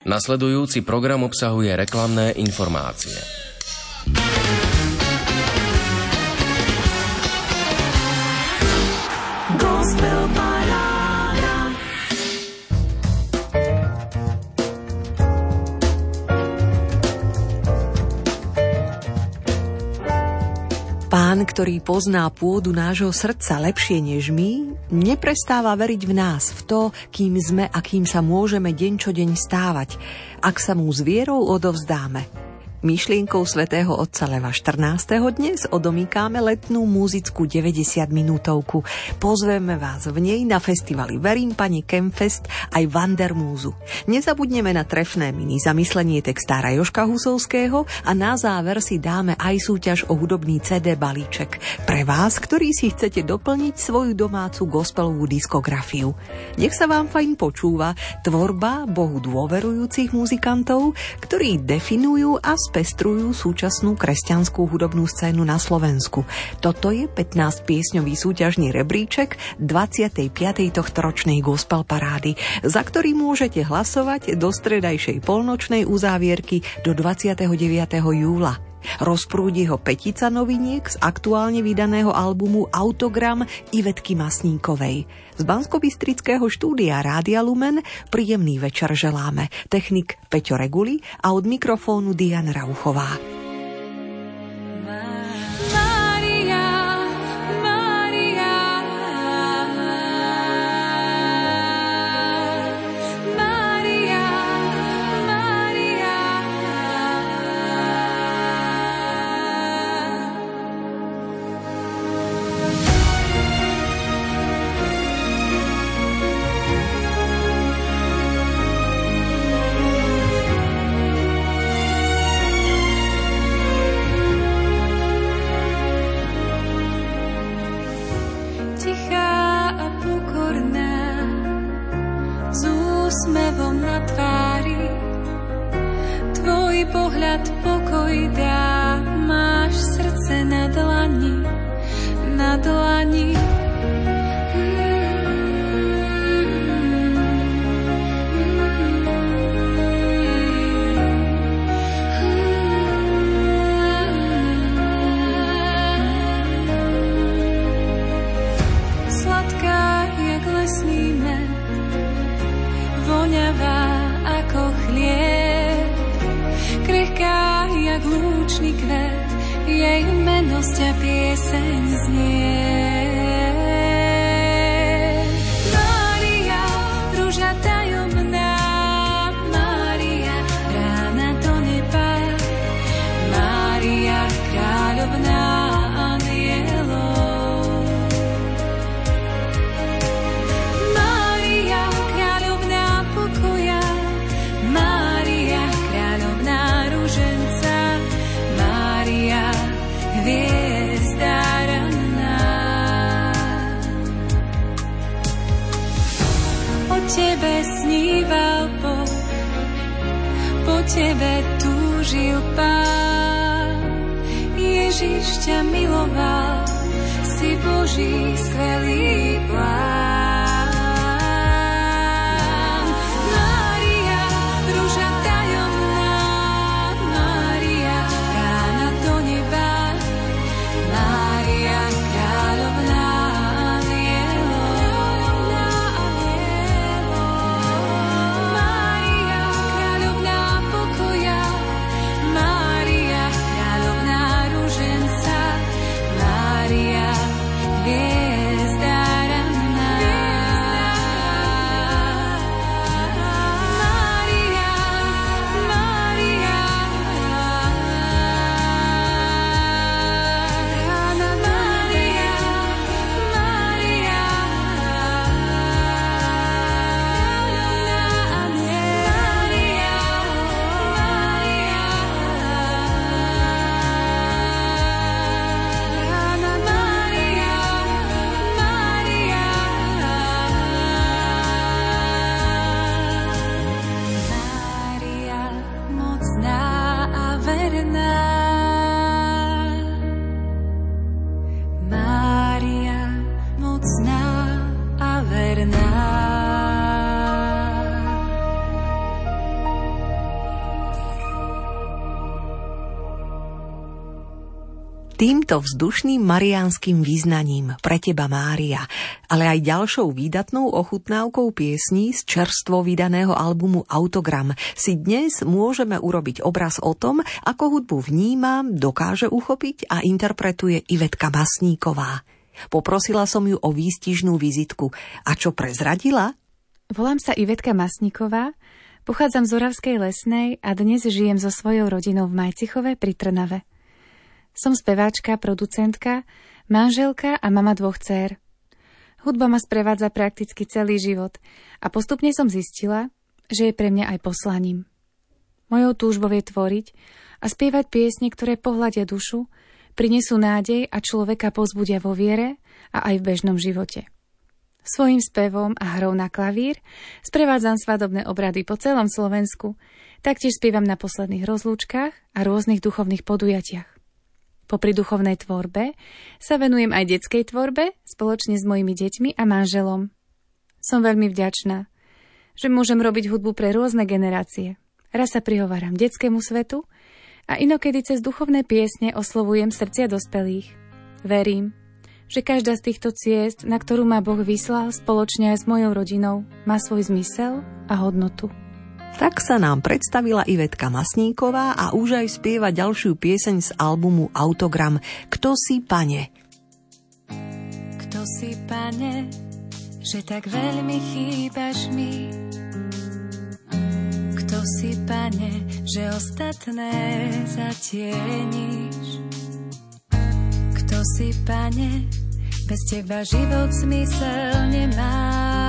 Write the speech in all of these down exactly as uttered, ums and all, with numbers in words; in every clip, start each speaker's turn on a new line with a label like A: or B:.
A: Nasledujúci program obsahuje reklamné informácie.
B: Pán, ktorý pozná pôdu nášho srdca lepšie než my, neprestáva veriť v nás, v to, kým sme a kým sa môžeme deň čo deň stávať, ak sa mu s vierou odovzdáme. Myšlienkou svätého otca Leva štrnásteho dnes odomýkáme letnú múzickú deväťdesiatminútovku. Pozveme vás v nej na festivali Verím Pani Campfest aj Wandermúzu. Nezabudneme na trefné mini zamyslenie textára Jožka Husovského a na záver si dáme aj súťaž o hudobný cé dé balíček pre vás, ktorí si chcete doplniť svoju domácu gospelovú diskografiu. Nech sa vám fajn počúva tvorba Bohu dôverujúcich muzikantov, ktorí definujú a spestrujú súčasnú kresťanskú hudobnú scénu na Slovensku. Toto je pätnásť piesňový súťažný rebríček dvadsiatej piatej tohtoročnej gospel parády, za ktorý môžete hlasovať do stredajšej polnočnej uzávierky do dvadsiateho deviateho júla. Rozprúdi ho petica noviniek z aktuálne vydaného albumu Autogram Ivetky Masníkovej. Z Banskobystrického štúdia Rádia Lumen príjemný večer želáme technik Peťo Reguli a od mikrofónu Diana Rauchová. Týmto vzdušným mariánskym význaním Pre teba, Mária, ale aj ďalšou výdatnou ochutnávkou piesní z čerstvo vydaného albumu Autogram si dnes môžeme urobiť obraz o tom, ako hudbu vníma, dokáže uchopiť a interpretuje Ivetka Masníková. Poprosila som ju o výstižnú vizitku. A čo prezradila?
C: Volám sa Ivetka Masníková, pochádzam z Oravskej Lesnej a dnes žijem so svojou rodinou v Majcichove pri Trnave. Som speváčka, producentka, manželka a mama dvoch dcér. Hudba ma sprevádza prakticky celý život a postupne som zistila, že je pre mňa aj poslaním. Mojou túžbou je tvoriť a spievať piesne, ktoré pohľadia dušu, prinesú nádej a človeka povzbudia vo viere a aj v bežnom živote. Svojím spevom a hrou na klavír sprevádzam svadobné obrady po celom Slovensku, taktiež spievam na posledných rozlúčkach a rôznych duchovných podujatiach. Popri duchovnej tvorbe sa venujem aj detskej tvorbe spoločne s mojimi deťmi a manželom. Som veľmi vďačná, že môžem robiť hudbu pre rôzne generácie. Raz sa prihováram detskému svetu a inokedy cez duchovné piesne oslovujem srdcia dospelých. Verím, že každá z týchto ciest, na ktorú ma Boh vyslal spoločne aj s mojou rodinou, má svoj zmysel a hodnotu.
B: Tak sa nám predstavila Ivetka Masníková a už aj spieva ďalšiu pieseň z albumu Autogram Kto si, Pane?
C: Kto si, Pane, že tak veľmi chýbaš mi? Kto si, Pane, že ostatné zatieníš? Kto si, Pane, bez teba život zmysel nemá?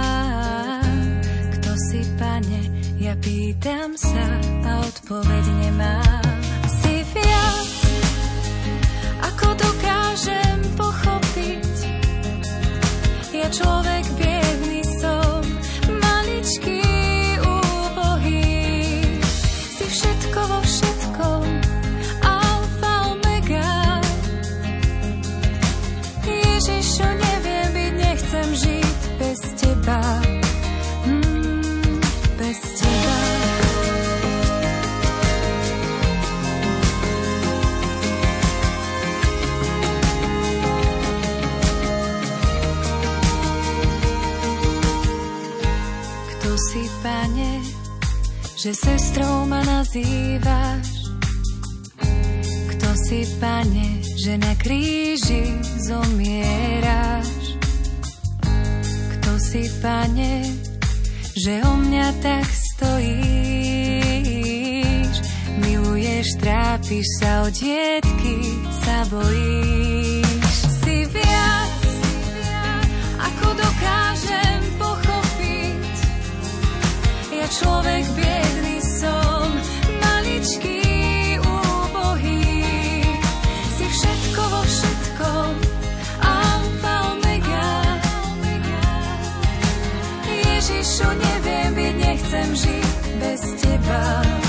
C: Kto si, Pane, ja pýtam sa a odpoveď nemám. Si viac, ako dokážem pochopiť. Ja človek biedný som, maličký, úbohý. Si všetko vo všetkom, alfa, omega. Ježišu, neviem byť, nechcem žiť bez teba. Bez teba. Kto si, Pane, že sestrou ma nazývaš? Kto si, Pane, že na kríži zomieraš? Kto si, Pane, že o mňa tak stojíš? Miluješ, trápiš sa, o dietky sa bojíš. Si viac, ako dokážem pochopiť. Ja človek biedný som, maličký, úbohý. Si všetko vo všetkom, alfa, omega. Ježišu, neviem byť, nechcem žiť bez teba.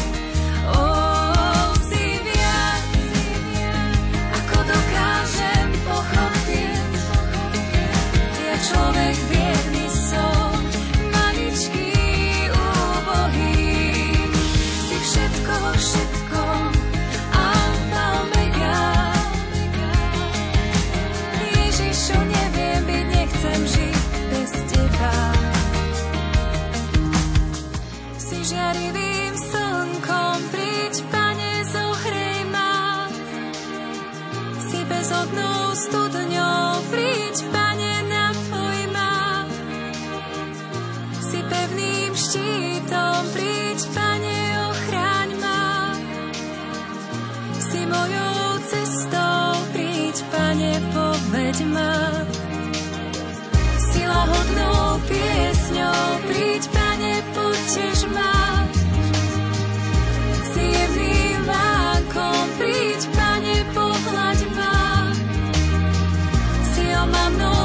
C: Oh, si viac, ako dokážem pochopiť. Ja človek biedný som, maličký, úbohý. Si všetko vo všetkom, alfa, omega. Ježišu, neviem byť, nechcem žiť bez teba. Žiarivým slnkom príď, Pane, zohrej ma. Si bezodnou studňou príď, Pane, napoj ma. Si pevným štítom príď, Pane, ochráň ma. Si mojou cestou príď, Pane, povedď ma. Si lahodnou piesňou príď, Pane, potež ma. Si jemným vánkom príď, Pane, pohľaď ma. Si omamnou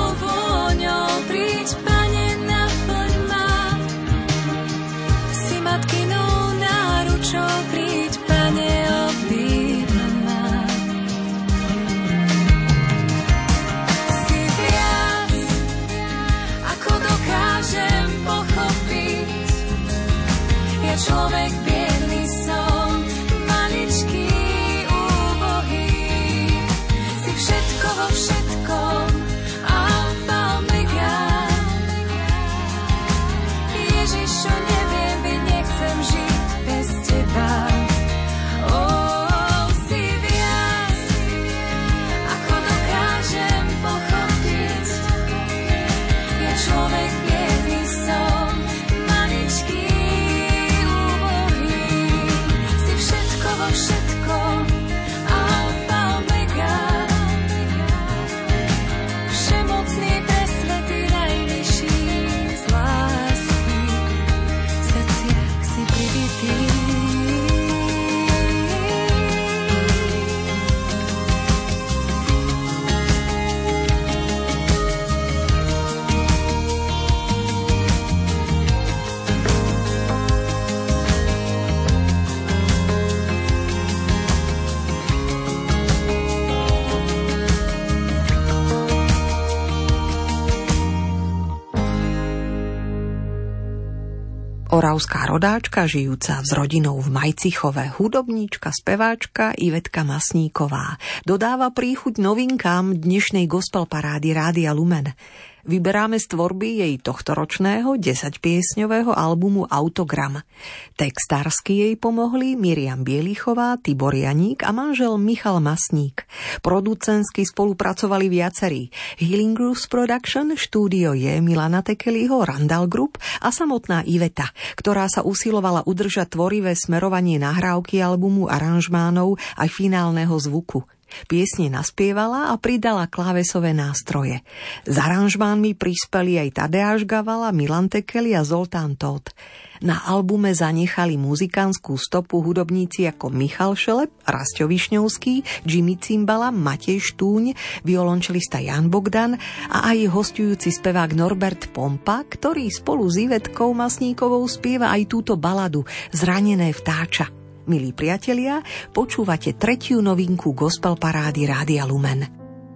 B: oravská rodáčka, žijúca s rodinou v Majcichove, hudobníčka, speváčka Ivetka Masníková. Dodáva príchuť novinkám dnešnej gospel parády Rádia Lumen. Vyberáme z tvorby jej tohtoročného desaťpiesňového albumu Autogram. Textársky jej pomohli Miriam Bielichová, Tibor Janík a manžel Michal Masník. Producensky spolupracovali viacerí: Healing Grooves Production, štúdio je Milana Tekeliho, Randall Group a samotná Iveta, ktorá sa usilovala udržať tvorivé smerovanie nahrávky albumu, aranžmánov aj finálneho zvuku. Piesne naspievala a pridala klávesové nástroje. S aranžmánmi prispeli aj Tadeáš Gavala, Milan Tekeli a Zoltán Tóth. Na albume zanechali muzikánskú stopu hudobníci ako Michal Šelep, Rasťo Višňovský, Jimmy Cimbala, Matej Štúň, violončelista Jan Bogdan a aj hosťujúci spevák Norbert Pompa, ktorý spolu s Ivetkou Masníkovou spieva aj túto baladu Zranené vtáča. Milí priatelia, počúvate tretiu novinku gospel parády Rádia Lumen.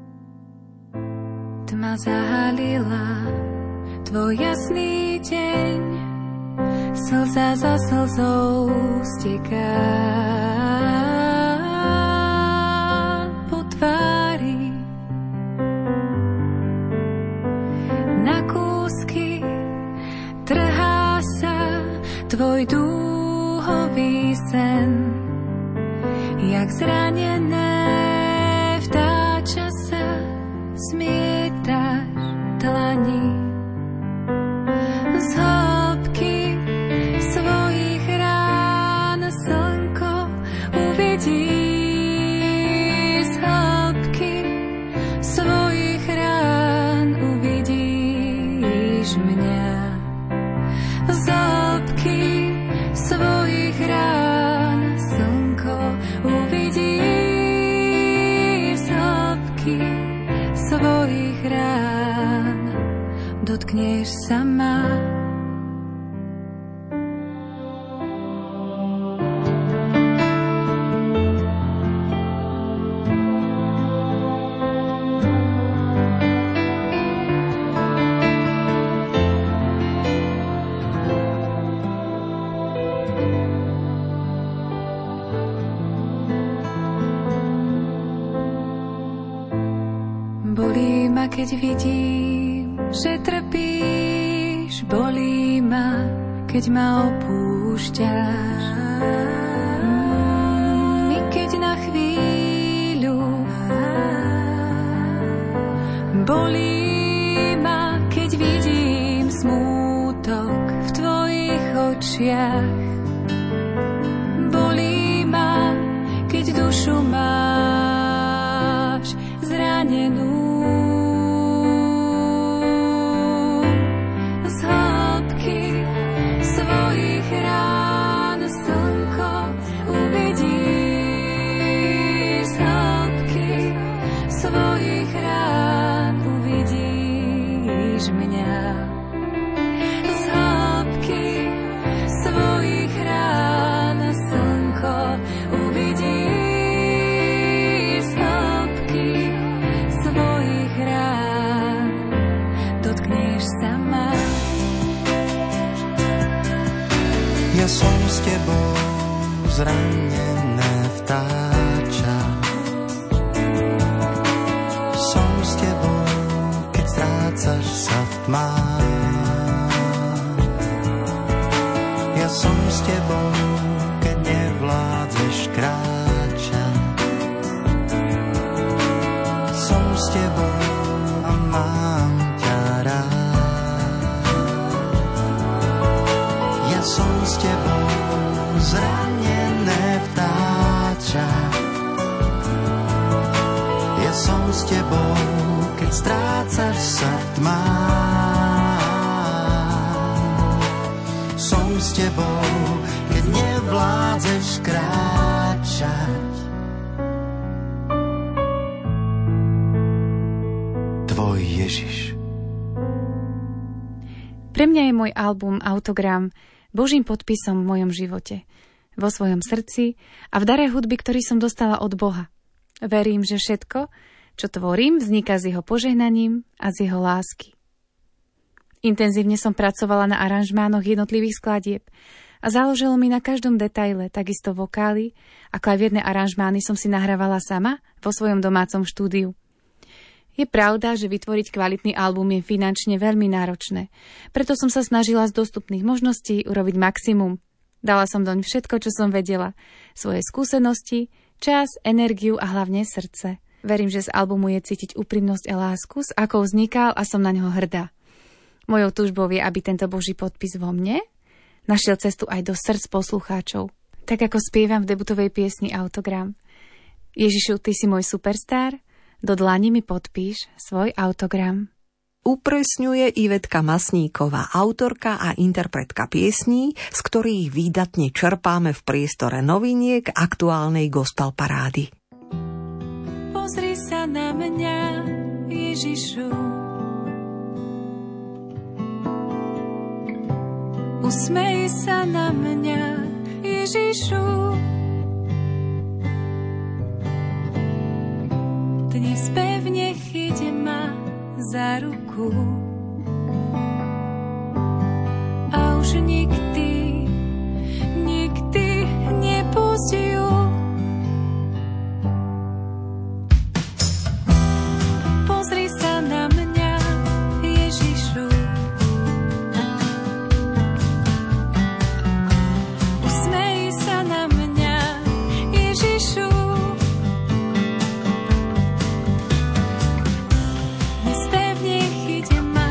D: Tma zahalila tvoj jasný deň, slza za slzou steká po tvári. Na kúsky trhá sa tvoj dúhový sen, jak zranené vtáča sa smietaš dlani. Z hĺbky svojich rán slnko uvidí, z hĺbky svojich rán uvidíš mňa. Z hĺbky svojich rán slnko uvidí, z hĺbky svojich rán dotkneš sa ma. Bolí ma, keď vidím, že trpíš, bolí ma, keď ma opúšťaš. Mm, I keď na chvíľu bolí ma, keď vidím smútok v tvojich očiach. Bolí ma, keď dušu máš zranenú. Svojich rán uvidíš mňa. Z hĺbky svojich rán slnko uvidíš, z hĺbky svojich rán dotkneš sa ma.
E: Ja som s tebou zranené vtáča. Som s tebou, keď strácaš sa v tmách. Ja som s tebou, keď nevládzeš kráčať. Som s tebou a mám ťa rád. Ja som s tebou, zranené vtáča. Ja som s tebou, keď strácaš sa v tmách. Som s tebou, keď nevládzeš kráčať. Tvoj Ježiš.
C: Pre mňa je môj album Autogram Božím podpisom v mojom živote, vo svojom srdci a v dare hudby, ktorý som dostala od Boha. Verím, že všetko, čo tvorím, vzniká z jeho požehnaním a z jeho lásky. Intenzívne som pracovala na aranžmánoch jednotlivých skladieb a záležalo mi na každom detaile, takisto vokály a klavírne aranžmány som si nahrávala sama vo svojom domácom štúdiu. Je pravda, že vytvoriť kvalitný album je finančne veľmi náročné, preto som sa snažila z dostupných možností urobiť maximum. Dala som doň všetko, čo som vedela, svoje skúsenosti, čas, energiu a hlavne srdce. Verím, že z albumu je cítiť úprimnosť a lásku, s akou vznikal a som na ňo hrdá. Mojou túžbou je, aby tento Boží podpis vo mne našiel cestu aj do srdc poslucháčov. Tak ako spievam v debutovej piesni Autogram. Ježišu, ty si môj superstar, do dlani mi podpíš svoj autogram.
B: Upresňuje Ivetka Masníková, autorka a interpretka piesní, z ktorých výdatne čerpáme v priestore noviniek aktuálnej gospel parády.
D: Pozri sa na mňa, Ježišu. Usmej sa na mňa, Ježišu. Dnes pevne chyť ma za ruku a už nikdy, nikdy nepusť ju. Pozri sa na mňa, Ježišu. Usmej sa na mňa, Ježišu. Dnes pevne chyť ma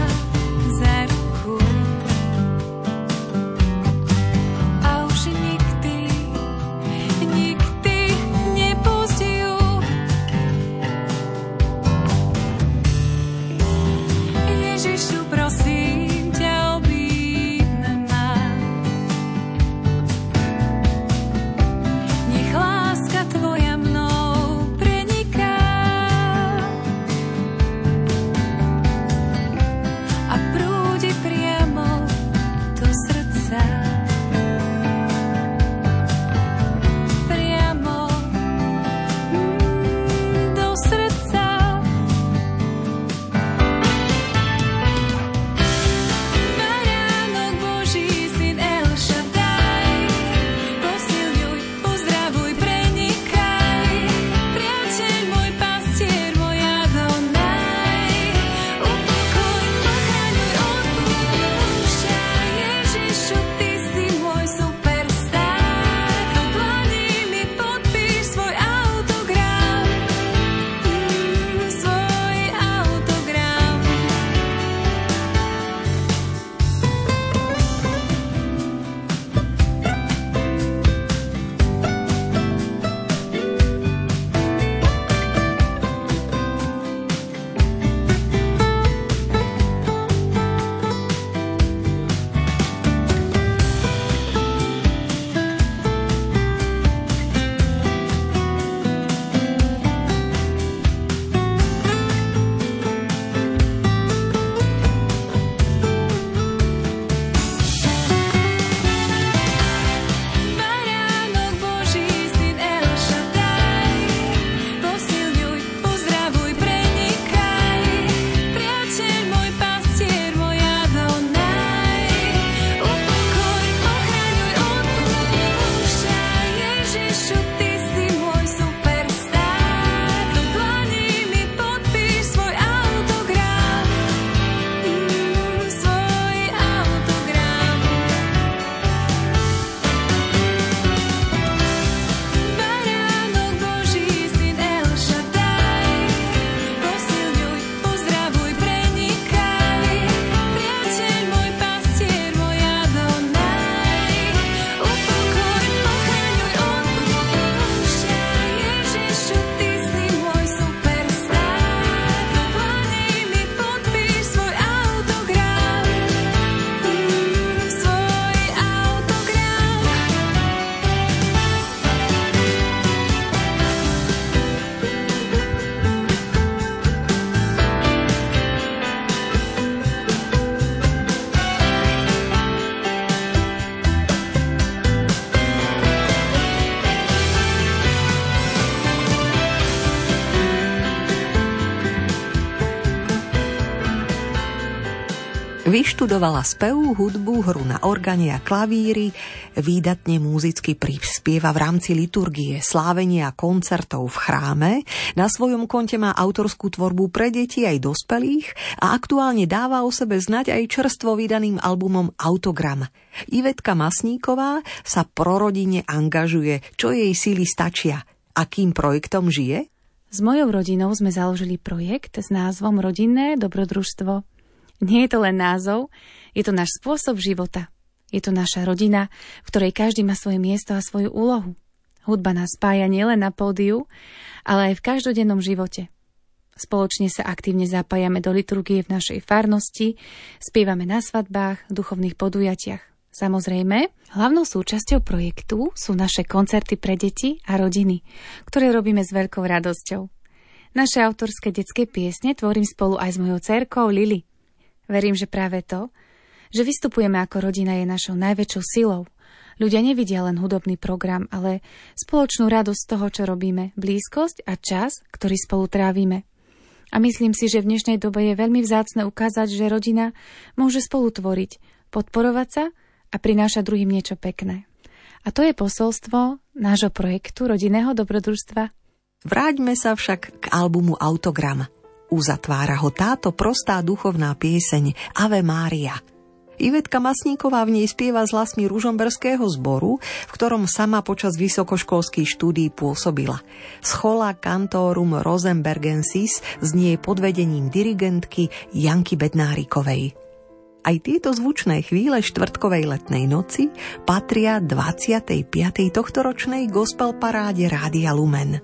B: Vyštudovala spev, hudbu, hru na organe a klavíry, výdatne múzicky prispieva v rámci liturgie, slávenia a koncertov v chráme, na svojom konte má autorskú tvorbu pre deti aj dospelých a aktuálne dáva o sebe znať aj čerstvo vydaným albumom Autogram. Ivetka Masníková sa prorodine angažuje, čo jej síly stačia. Akým projektom žije?
C: S mojou rodinou sme založili projekt s názvom Rodinné dobrodružstvo. Nie je to len názov, je to náš spôsob života. Je to naša rodina, v ktorej každý má svoje miesto a svoju úlohu. Hudba nás spája nielen na pódiu, ale aj v každodennom živote. Spoločne sa aktívne zapájame do liturgie v našej farnosti, spievame na svadbách, duchovných podujatiach. Samozrejme, hlavnou súčasťou projektu sú naše koncerty pre deti a rodiny, ktoré robíme s veľkou radosťou. Naše autorské detské piesne tvorím spolu aj s mojou dcérkou Lili. Verím, že práve to, že vystupujeme ako rodina, je našou najväčšou silou. Ľudia nevidia len hudobný program, ale spoločnú radosť z toho, čo robíme, blízkosť a čas, ktorý spolu trávime. A myslím si, že v dnešnej dobe je veľmi vzácne ukázať, že rodina môže spolu tvoriť, podporovať sa a prinášať druhým niečo pekné. A to je posolstvo nášho projektu Rodinného dobrodružstva.
B: Vráťme sa však k albumu Autogram. Uzatvára ho táto prostá duchovná pieseň Ave Mária. Ivetka Masníková v nej spieva s hlasmi ružomberského zboru, v ktorom sama počas vysokoškolských štúdií pôsobila. Schola Cantorum Rosenbergensis znie pod vedením dirigentky Janky Bednárikovej. Aj tieto zvučné chvíle štvrtkovej letnej noci patria dvadsiatej piatej tohtoročnej gospel paráde Rádia Lumen.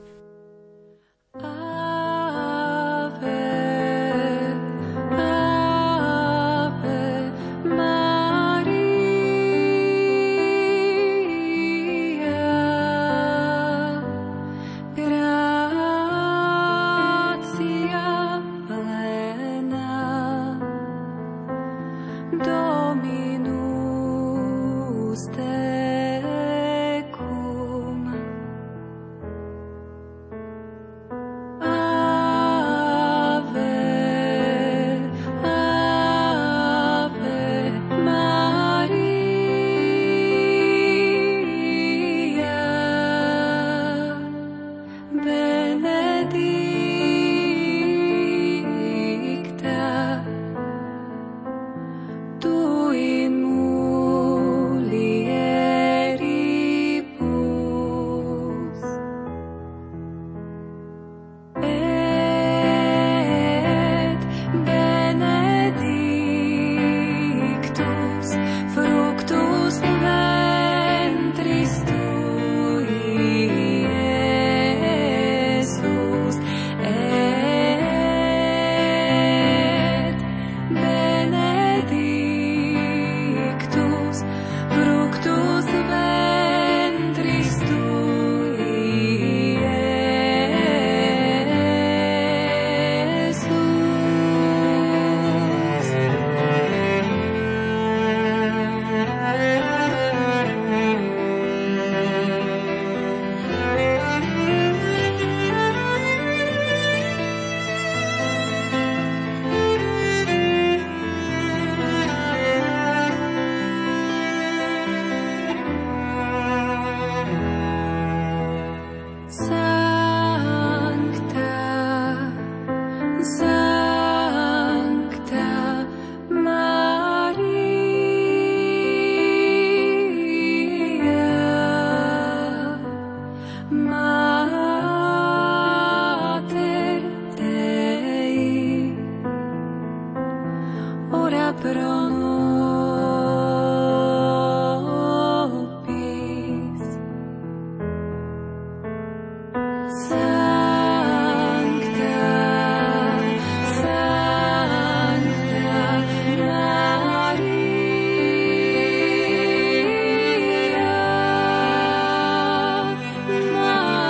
D: Maria,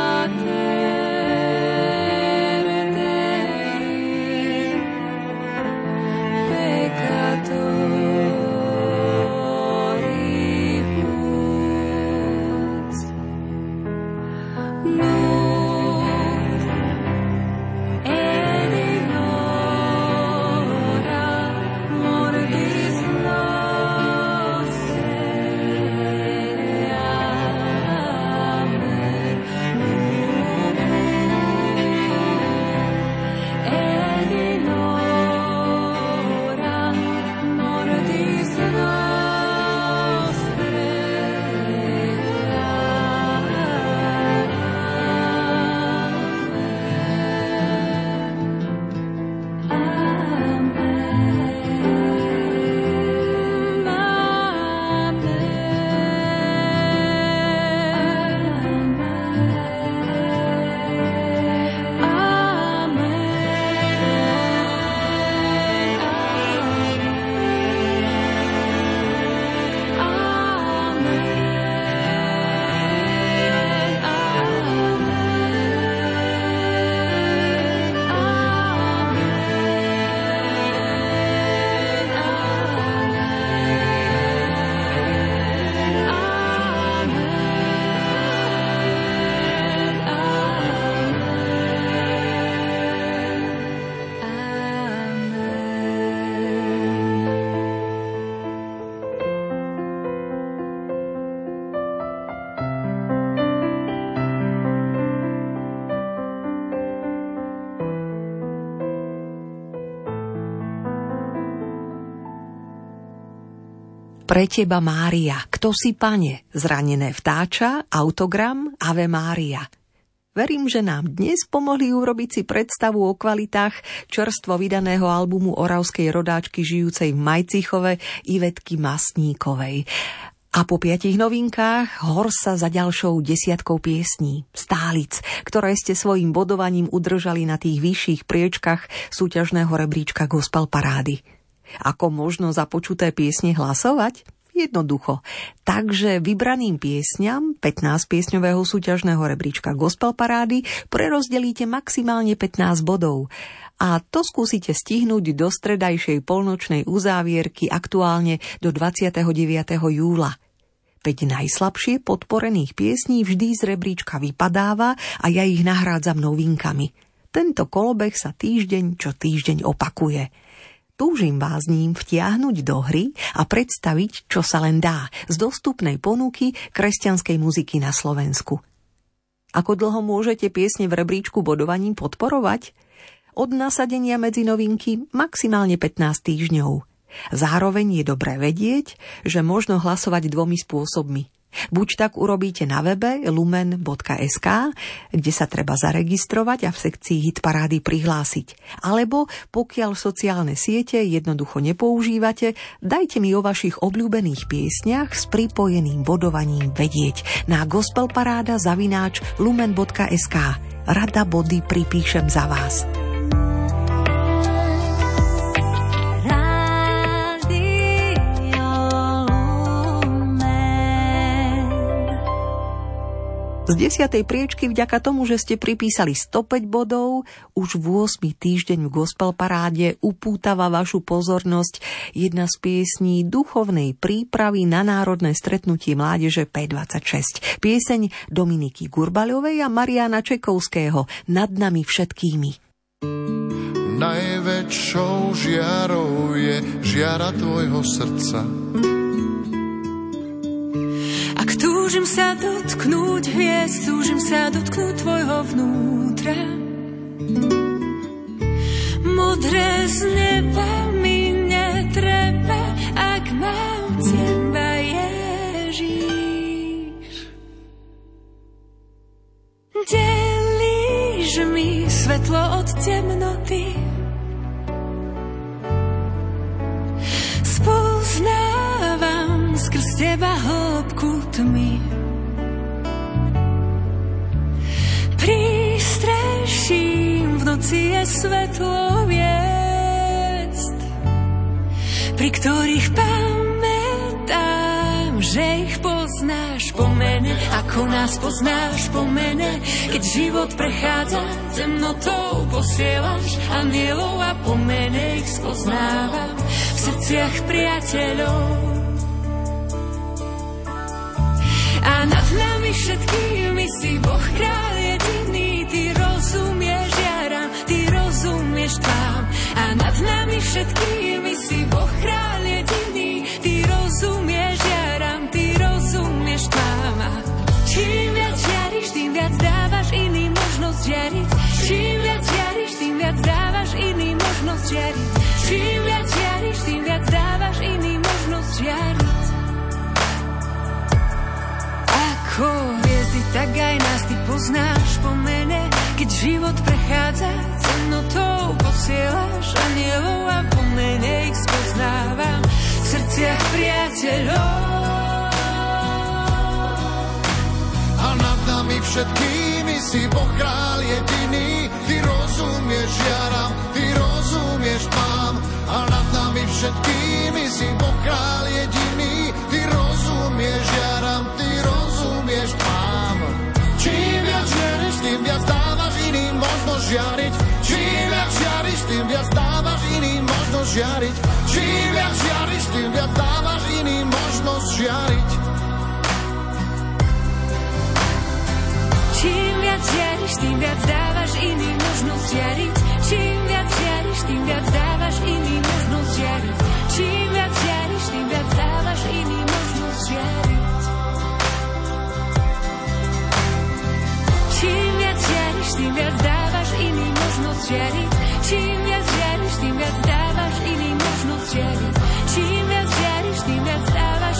B: Pre teba Mária, kto si pane, zranené vtáča, autogram Ave Mária. Verím, že nám dnes pomohli urobiť si predstavu o kvalitách čerstvo vydaného albumu oravskej rodáčky žijúcej v Majcichove Ivetky Masníkovej. A po piatich novinkách hor sa za ďalšou desiatkou piesní, stálic, ktoré ste svojim bodovaním udržali na tých vyšších priečkach súťažného rebríčka Gospel Parády. Ako možno za počuté piesne hlasovať? Jednoducho. Takže vybraným piesňam pätnásťpiesňového súťažného rebríčka Gospel Parády prerozdelíte maximálne pätnásť bodov. A to skúsite stihnúť do stredajšej polnočnej uzávierky aktuálne do dvadsiateho deviateho júla. Päť najslabšie podporených piesní vždy z rebríčka vypadáva a ja ich nahrádzam novinkami. Tento kolobeh sa týždeň čo týždeň opakuje. Túžim vás ním vtiahnuť do hry a predstaviť, čo sa len dá z dostupnej ponuky kresťanskej muziky na Slovensku. Ako dlho môžete piesne v rebríčku bodovaním podporovať? Od nasadenia medzi novinky maximálne pätnásť týždňov. Zároveň je dobré vedieť, že možno hlasovať dvomi spôsobmi. Buď tak urobíte na webe lumen bodka es ká, kde sa treba zaregistrovať a v sekcii hitparády prihlásiť. Alebo pokiaľ sociálne siete jednoducho nepoužívate, dajte mi o vašich obľúbených piesniach s pripojeným bodovaním vedieť na gospelparáda zavináč lumen bodka es ká. Rada body pripíšem za vás. Z desiatej priečky vďaka tomu, že ste pripísali stopäť bodov, už v ôsmy týždeň v Gospel Paráde upútava vašu pozornosť jedna z piesní duchovnej prípravy na národné stretnutie mládeže pé dvadsaťšesť. Pieseň Dominiky Gurbaľovej a Mariána Čekovského Nad nami všetkými.
F: Najväčšou žiarou je žiara tvojho srdca.
D: Ak túžim sa dotknúť hviezd, túžim sa dotknúť tvojho vnútra. Modré z neba mi netreba, ak mám teba, Ježiš. Delíš mi svetlo od temnoty, spoznávam skrz teba hĺbku tmy. Prístreším v noci je svetlo hviezd, pri ktorých pamätám, že ich poznáš po mene, ako nás poznáš po mene. Keď život prechádza temnotou, posielaš anielov a po mene ich spoznávam v srdciach priateľov. A nad nami všetkými si Boh kráľ jediný, ty rozumieš jaram, ty rozumieš tvám. A nad nami všetkými si Boh kráľ jediný, ty rozumieš jaram, ty rozumieš tvám. A čím viac žiariš, tým viac dávaš iným možnosť žiariť. Čím viac žiariš, tým viac dávaš iným možnosť žiariť. Čím viac žiariš, tým viac dávaš iným možnosť žiariť. Ako hviezdy, tak aj nás ty poznáš po mene. Keď život prechádza temnotou, posielaš anielov a po mene ich spoznávam v srdciach priateľov.
F: A nad nami všetkými si Boh kráľ jediný, ty rozumieš jaram, ty rozumieš tmám. A nad nami všetkými si Boh kráľ jediný, ty rozumieš jaram, ty rozumieš tmám. Čím viac žiariš, tým viac dávaš iným možnosť žiariť. Čím viac žiariš, tým viac dávaš iným možnosť žiariť. Čím viac žiariš, tým viac dávaš iným možnosť žiariť.
D: Čím viac žiariš, tým viac dávaš iným možnosť žiariť. Čím viac žiariš, tým viac dávaš iným možnosť žiariť. Čím viac žiariš, tým viac dávaš iným možnosť žiariť. Čím viac žiariš, tým viac dávaš iným možnosť žiariť. Čím viac žiariš, tým viac dávaš iným možnosť žiariť. Čím viac žiariš, tým viac dávaš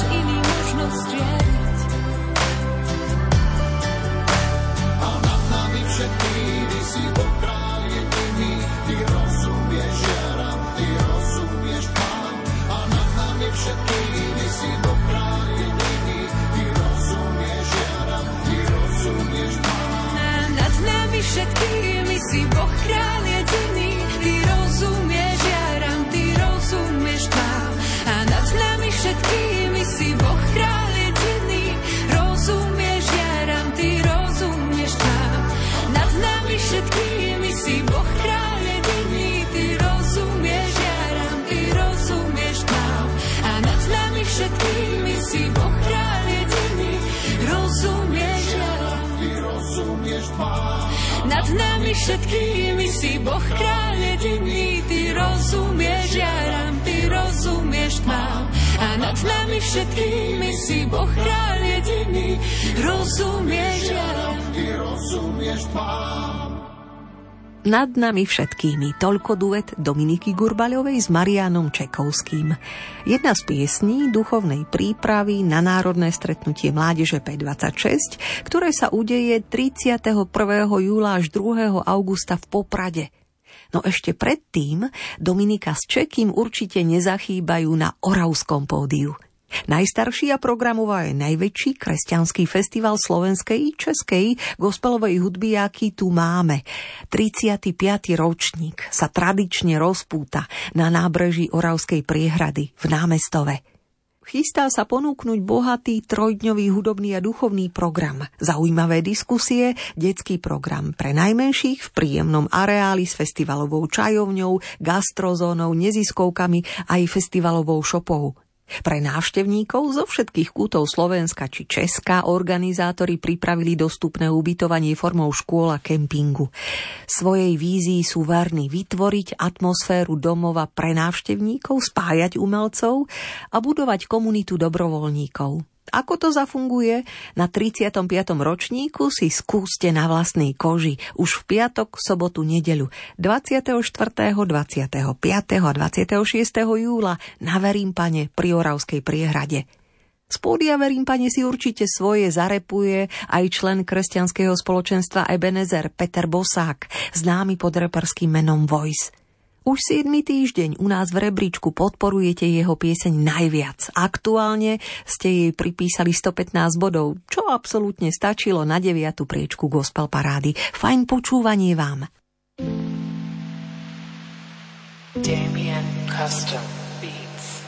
F: rozumieš tmám.
D: Nad nami všetkými si Boh kráľ jediný, ty rozumieš jaram, ty rozumieš tmám. A nad nami všetkými si Boh kráľ jediný, rozumieš jaram,
F: ty rozumieš tmám.
B: Nad nami všetkými, toľko duet Dominiky Gurbaľovej s Mariánom Čekovským. Jedna z piesní duchovnej prípravy na národné stretnutie mládeže pé dvadsaťšesť, ktoré sa udeje tridsiateho prvého júla až druhého augusta v Poprade. No ešte predtým Dominika s Čekým určite nezachýbajú na Oravskom pódiu. Najstarší a programovo aj najväčší kresťanský festival slovenskej i českej gospelovej hudby, aký tu máme. tridsiaty piaty ročník sa tradične rozpúta na nábreží Oravskej priehrady v Námestove. Chystá sa ponúknuť bohatý trojdňový hudobný a duchovný program, zaujímavé diskusie, detský program pre najmenších v príjemnom areáli s festivalovou čajovňou, gastrozónou, neziskovkami a aj festivalovou šopou. Pre návštevníkov zo všetkých kútov Slovenska či Česka organizátori pripravili dostupné ubytovanie formou škôl a kempingu. Svojej vízii sú verní vytvoriť atmosféru domova pre návštevníkov, spájať umelcov a budovať komunitu dobrovoľníkov. Ako to zafunguje? Na tridsiatom piatom ročníku si skúste na vlastnej koži už v piatok, sobotu, nedeľu dvadsiateho štvrtého, dvadsiateho piateho a dvadsiateho šiesteho júla na Verímpane pri Oravskej priehrade. Z pódia Verímpane si určite svoje zarepuje aj člen kresťanského spoločenstva Ebenezer Peter Bosák, známy pod reperským menom Voice. Už siedmy týždeň u nás v rebríčku podporujete jeho pieseň najviac. Aktuálne ste jej pripísali stopätnásť bodov, čo absolútne stačilo na deviatu priečku gospel parády. Fajn počúvanie vám.
G: Damien Custom Beats.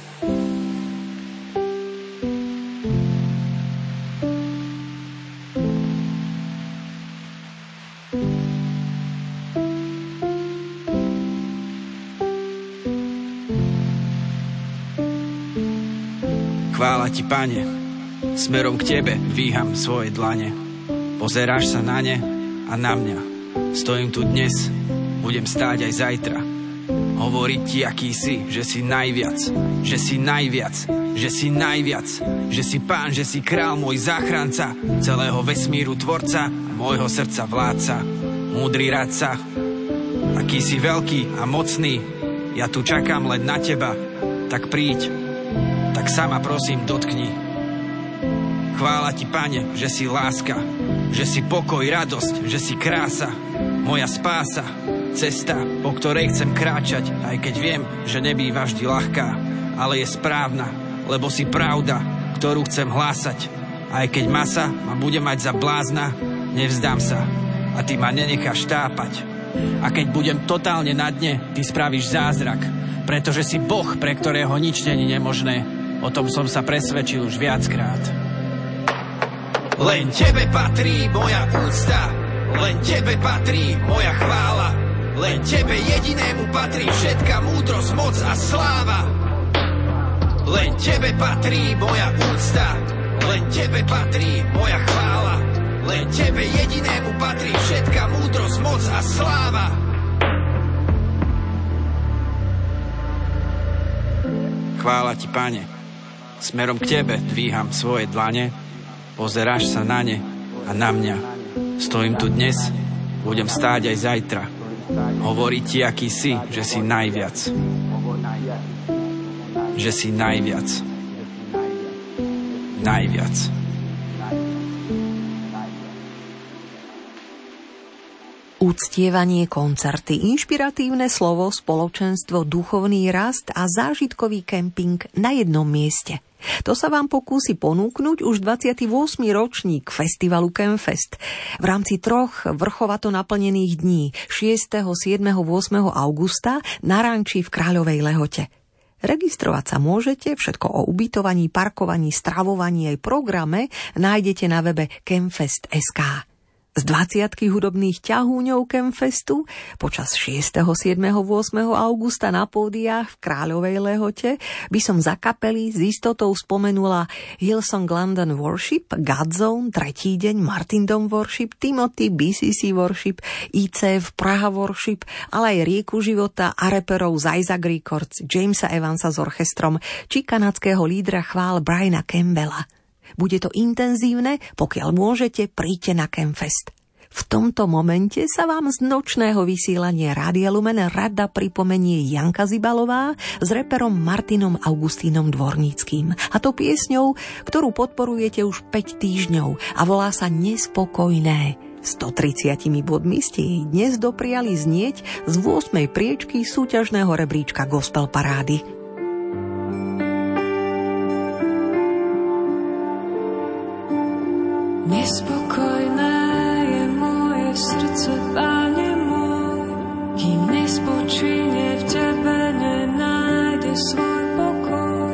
H: Chvála ti, Pane, smerom k tebe dvíham svoje dlane. Pozeráš sa na ne a na mňa. Stojím tu dnes, budem stáť aj zajtra. Hovoriť ti, aký si, že si najviac, že si najviac, že si najviac, že si Pán, že si král, môj záchranca, celého vesmíru tvorca a môjho srdca vládca, múdry radca. Aký si veľký a mocný, ja tu čakám len na teba, tak príď. Tak sama prosím dotkni. Chvála ti, Pane, že si láska, že si pokoj, radosť, že si krása, moja spása, cesta, po ktorej chcem kráčať, aj keď viem, že nebýva vždy ľahká, ale je správna, lebo si pravda, ktorú chcem hlásať. Aj keď masa ma bude mať za blázna, nevzdám sa a ty ma nenecháš štápať. A keď budem totálne na dne, ty spravíš zázrak, pretože si Boh, pre ktorého nič není nemožné. O tom som sa presvedčil už viackrát. Len tebe patrí moja úcta, len tebe patrí moja chvála, len tebe jedinému patrí všetka múdrosť, moc a sláva. Len tebe patrí moja úcta, len tebe patrí moja chvála, len tebe jedinému patrí všetka múdrosť, moc a sláva. Chvála ti, Pane, smerom k tebe dvíham svoje dlane, pozeráš sa na ne a na mňa. Stojím tu dnes, budem stáť aj zajtra. Hovoriť ti, aký si, že si najviac. Že si najviac. Najviac.
B: Uctievanie, koncerty, inšpiratívne slovo, spoločenstvo, duchovný rast a zážitkový kemping na jednom mieste. To sa vám pokúsi ponúknuť už dvadsiaty ôsmy ročník festivalu Campfest v rámci troch vrchovato naplnených dní šiesteho, siedmeho a ôsmeho augusta na ranči v Kráľovej Lehote. Registrovať sa môžete, všetko o ubytovaní, parkovaní, stravovaní aj programe nájdete na webe campfest bodka es ká. Z dvadsiatky hudobných ťahúňov Campfestu počas šiesteho, siedmeho, ôsmeho augusta na pódiách v Kráľovej Lehote by som za kapely s istotou spomenula Hillsong London Worship, Godzone, Tretí deň, Martindom Worship, Timothy, bé cé cé Worship, í cé ef Praha Worship, ale aj Rieku života a reperov z Isaac Records, Jamesa Evansa s orchestrom či kanadského lídra chvál Briana Campbella. Bude to intenzívne, pokiaľ môžete, príďte na Campfest. V tomto momente sa vám z nočného vysielania Rádia Lumen rada pripomenie Janka Zibalová s reperom Martinom Augustínom Dvorníckým. A to piesňou, ktorú podporujete už päť týždňov a volá sa Nespokojné. stotridsiatimi bodmi ste jej dnes dopriali znieť z ôsmej priečky súťažného rebríčka Gospel Parády.
D: Nespokojné je moje srdce, Pane môj, kým nespočíne v Tebe, nenájde svoj pokoj.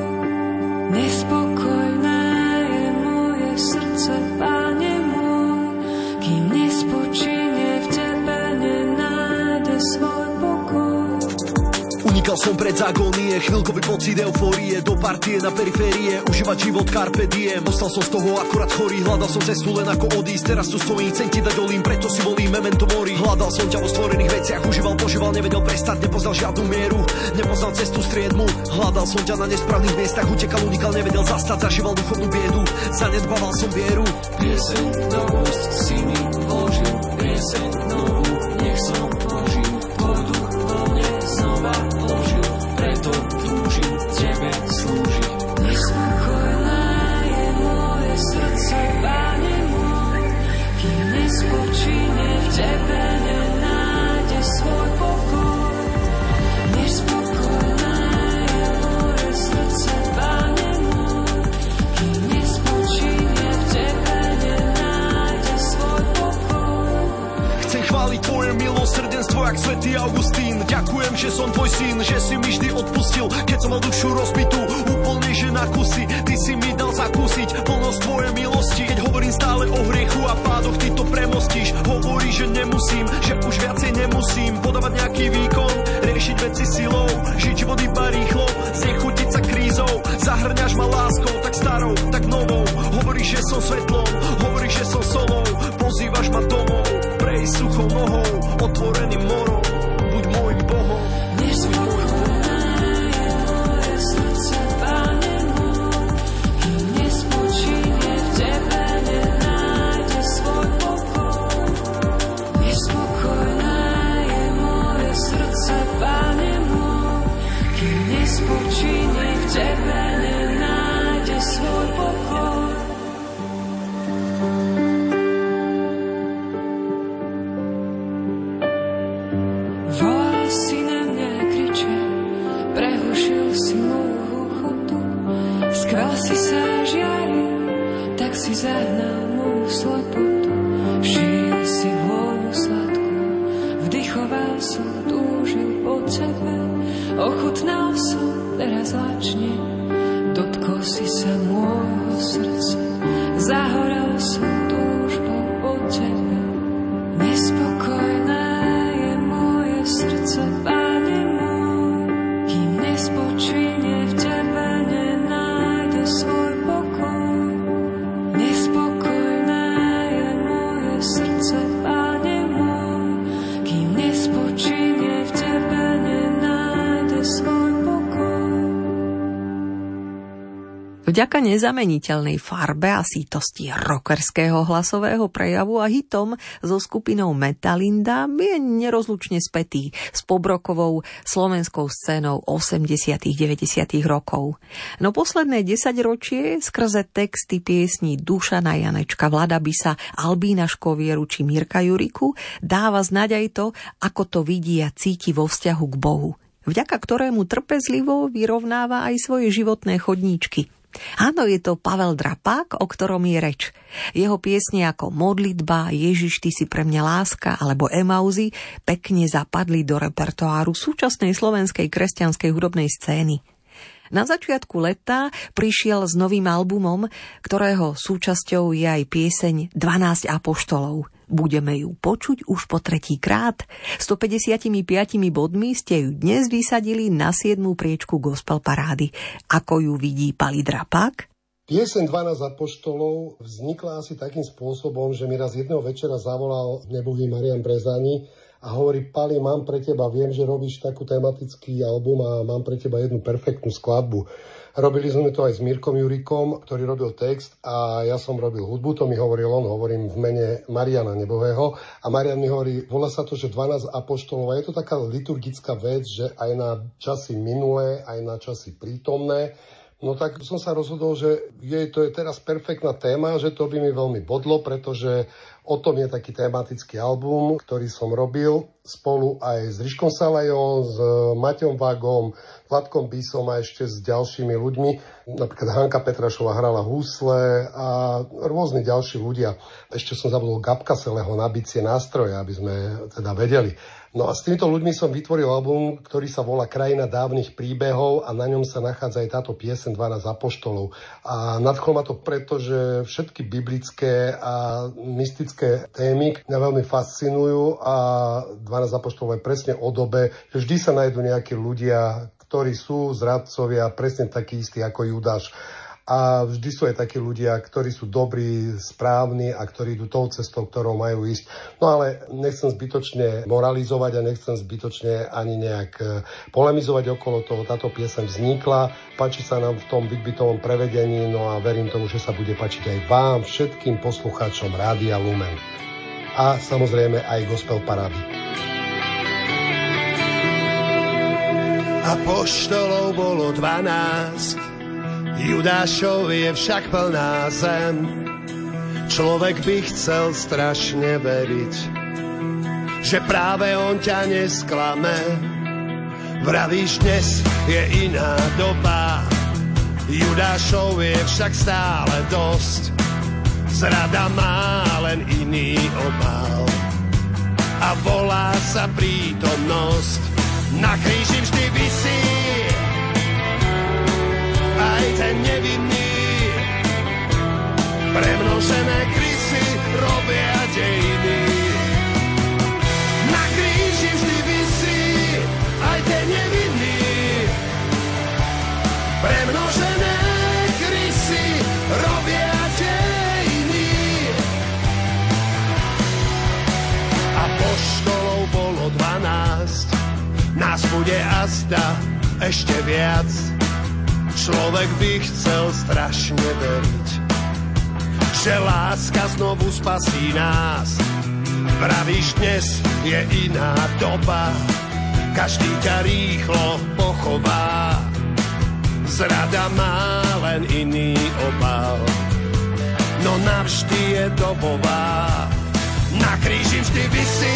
D: Nespokojné je moje srdce, Pane môj, kým nespočíne v Tebe, nenájde svoj pokoj.
I: Unikal som pred agónie, chvíľkový pocit eufórie, do partie na periférie, užívať život carpe diem. Ostal som z toho akurát chorý, hľadal som cestu len ako odísť, teraz tu stojím, chcem ti dať olím, preto si volím memento mori. Hľadal som ťa vo stvorených veciach, užíval, požíval, nevedel prestať, nepoznal žiadnu mieru, nepoznal cestu striedmu. Hľadal som ťa na nesprávnych miestach, utekal, unikal, nevedel zastať, zažíval duchovnú biedu, zanedbával som vieru.
J: Pieseň novosť si mi vložil, pieseň novú, nech som vložil, vodu voľne znova vložil, preto túžim Tebe slúžiť.
D: Nespokojné je moje srdce, Pane môj, kým nespočíne v Tebe, nenájde svoj pokoj. Nespokojné je moje srdce, Pane môj, kým nespočíne v Tebe, nenájde svoj pokoj.
I: Chcem chváliť Tvoje milosrdenstvo, jak svätý Augustín. Ďakujem, že som Tvoj syn, že si mi vždy odpustil, keď som mal dušu rozbitú, úplne že na kusy. Ty si mi dal zakúsiť plnosť Tvojej milosti. Keď hovorím stále o hriechu a pádoch, Ty to premostíš. Hovoríš, že nemusím, že už viacej nemusím podávať nejaký výkon, riešiť veci silou, žiť život iba rýchlo, znechutiť sa krízou. Zahrňaš ma láskou, tak starou, tak novou. Hovoríš, že som svetlom, hovoríš, že som solou. Pozývaš ma domov, prejsť suchou nohou, otvoreným morom, buď môjim Bohom.
D: Nespokojné je moje srdce, Pane môj, kým nespočíne v Tebe, nenájde svoj pokoj. Nespokojné je moje srdce, Pane môj, kým nespočíne v Tebe, nenájde svoj pokoj. Volal si na mňa, kričal, prehušil si moju hluchotu. Skvel si sa žiaril, tak si zahnal moju slepotu. Šíril si vôňu sladkú, vdychoval som, túžil po Tebe. Ochutnal som, teraz lačne, dotkol si sa môjho srdca. Zahorel som túžbou po Tebe. Nespokojné je moje srdce, Pane môj, kým nespočíne v Tebe, nenájde svoj pokoj. Nespokojné je moje srdce, Pane môj, kým nespočíne v Tebe, nenájde svoj pokoj.
B: Vďaka nezameniteľnej farbe a sítosti rockerského hlasového prejavu a hitom so skupinou Metalinda je nerozlučne spätý s pobrokovou slovenskou scénou osemdesiatych deväťdesiatych rokov. No posledné desaťročie skrze texty piesní Dušana Janečka, Vlada Bisa, Albína Škovieru či Mirka Juriku dáva znať aj to, ako to vidí a cíti vo vzťahu k Bohu, vďaka ktorému trpezlivo vyrovnáva aj svoje životné chodníčky. Áno, je to Pavel Drapák, o ktorom je reč. Jeho piesne ako Modlitba, Ježiš, ty si pre mňa láska alebo Emauzy pekne zapadli do repertoáru súčasnej slovenskej kresťanskej hudobnej scény. Na začiatku leta prišiel s novým albumom, ktorého súčasťou je aj pieseň dvanásť apoštolov. Budeme ju počuť už po tretí krát. stopäťdesiatpäť bodmi ste ju dnes vysadili na siedmu priečku gospel parády. Ako ju vidí Pali Drapák?
K: Pieseň dvanásť apoštolov vznikla asi takým spôsobom, že mi raz jedného večera zavolal nebohý Marian Brezani a hovorí: Pali, mám pre teba, viem, že robíš takú tematický album a mám pre teba jednu perfektnú skladbu. Robili sme to aj s Mirkom Jurikom, ktorý robil text a ja som robil hudbu, to mi hovoril on, hovorím v mene Mariana Nebohého. A Marian mi hovorí, volá sa to, že dvanásť apoštolov a je to taká liturgická vec, že aj na časy minulé, aj na časy prítomné. No tak som sa rozhodol, že je, to je teraz perfektná téma, že to by mi veľmi bodlo, pretože o tom je taký tematický album, ktorý som robil spolu aj s Riškom Salajom, s Maťom Vagom, Vladkom Bísom a ešte s ďalšími ľuďmi. Napríklad Hanka Petrašová hrala husle a rôzni ďalší ľudia. Ešte som zabudol Gabka Seleho na bicie nástroje, aby sme teda vedeli. No a s týmito ľuďmi som vytvoril album, ktorý sa volá Krajina dávnych príbehov a na ňom sa nachádza aj táto pieseň dvanásť apoštolov. A nadchlo ma to preto, že všetky biblické a mystické témy mňa veľmi fascinujú a dvanásť apoštolov je presne o dobe, že vždy sa nájdú nejakí ľudia, ktorí sú zradcovia, presne takí istí ako Judáš. A vždy sú aj takí ľudia, ktorí sú dobrí, správni a ktorí idú tou cestou, ktorou majú ísť. No ale nechcem zbytočne moralizovať a nechcem zbytočne ani nejak polemizovať okolo toho. Táto pieseň vznikla, páči sa nám v tom big-bitovom prevedení, no a verím tomu, že sa bude páčiť aj vám, všetkým poslucháčom Rádia Lumen. A samozrejme aj gospel parády.
L: Apoštolov bolo dvanásť, Judášov je však plná zem. Človek by chcel strašne veriť, že práve on ťa nesklame. Vravíš, dnes je iná doba, Judášov je však stále dosť. Zrada má len iný obal a volá sa prítomnosť. Na kríži vždy visí aj ten nevinný, premnožené krysy robia dejiny. Na kríži vždy visí aj ten nevinný, premnožené krysy robia dejiny. Apoštolov bolo dvanásť, nás bude azda ešte viac. Človek by chcel strašne veriť, že láska znovu spasí nás. Vravíš, dnes je iná doba, každý ťa rýchlo pochová. Zrada má len iný obal, no navždy je dobová. Na kríži vždy visí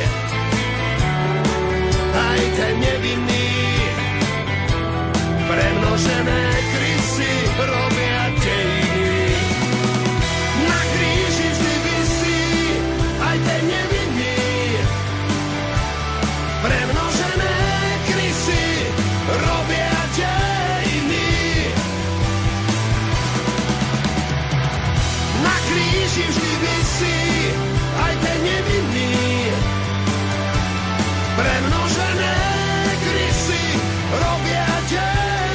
L: aj ten nevinný, premnožené krysy robia dejiny. Na kríži vždy visí aj ten nevinný, premnožené krysy robia dejiny. Na kríži vždy visí aj ten nevinný, premnožené krysy robia dejiny.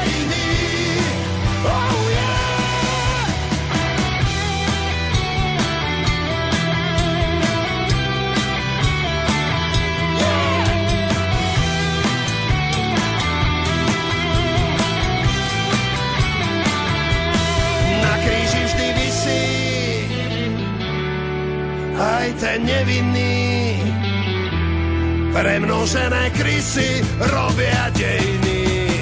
L: Aj ten nevinný, premnožené krysy robia dejiny.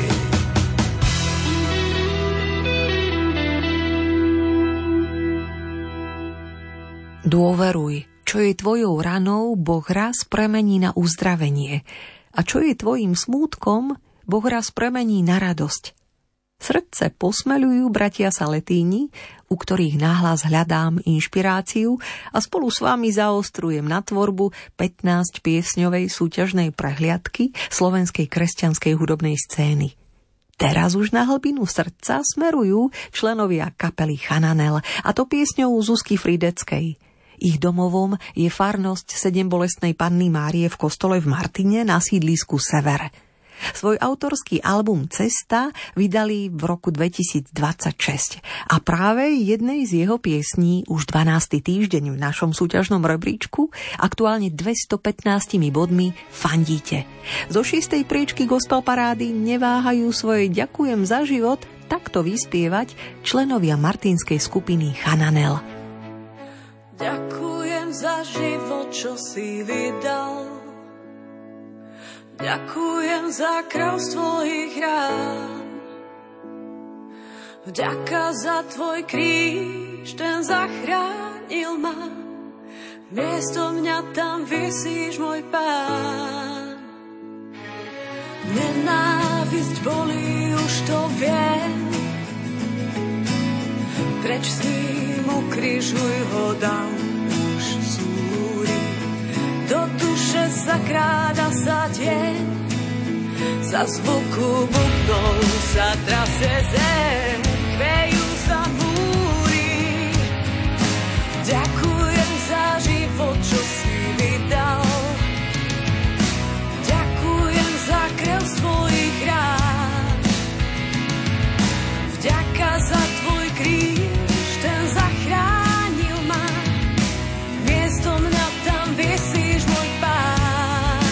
B: Dôveruj, čo je tvojou ranou, Boh raz premení na uzdravenie. A čo je tvojim smútkom, Boh raz premení na radosť. Srdce posmeľujú bratia Saletíni, u ktorých nahlas hľadám inšpiráciu a spolu s vami zaostrujem na tvorbu pätnásť piesňovej súťažnej prehliadky slovenskej kresťanskej hudobnej scény. Teraz už na hlbinu srdca smerujú členovia kapely Chananel, a to piesňou Zuzky Frideckej. Ich domovom je farnosť Sedembolestnej Panny Márie v kostole v Martine na sídlisku Sever. Svoj autorský album Cesta vydali v roku dvetisícdvadsaťšesť a práve jednej z jeho piesní už dvanásty týždeň v našom súťažnom rebríčku aktuálne dvestopätnásť bodmi fandíte. Zo šiestej priečky gospel parády neváhajú svoje ďakujem za život takto vyspievať členovia martinskej skupiny Chananel.
D: Ďakujem za život, čo si vydal. Ďakujem za krv z tvojich rán. Vďaka za tvoj kríž, ten zachránil ma. Miesto mňa tam visíš, môj Pán. Nenávisť bolí, už to viem. Preč s ním ukrižuj ho, dám už zúri. Do duše sa kráda za deň, za zvuku bubnov sa trase zem, chvejú sa múry. Ďakujem za život, čo si vydal. Ďakujem za krev svojich rán. Vďaka za tvoj kríž, ten zachránil ma. Miesto mňa tam visíš, môj Pán.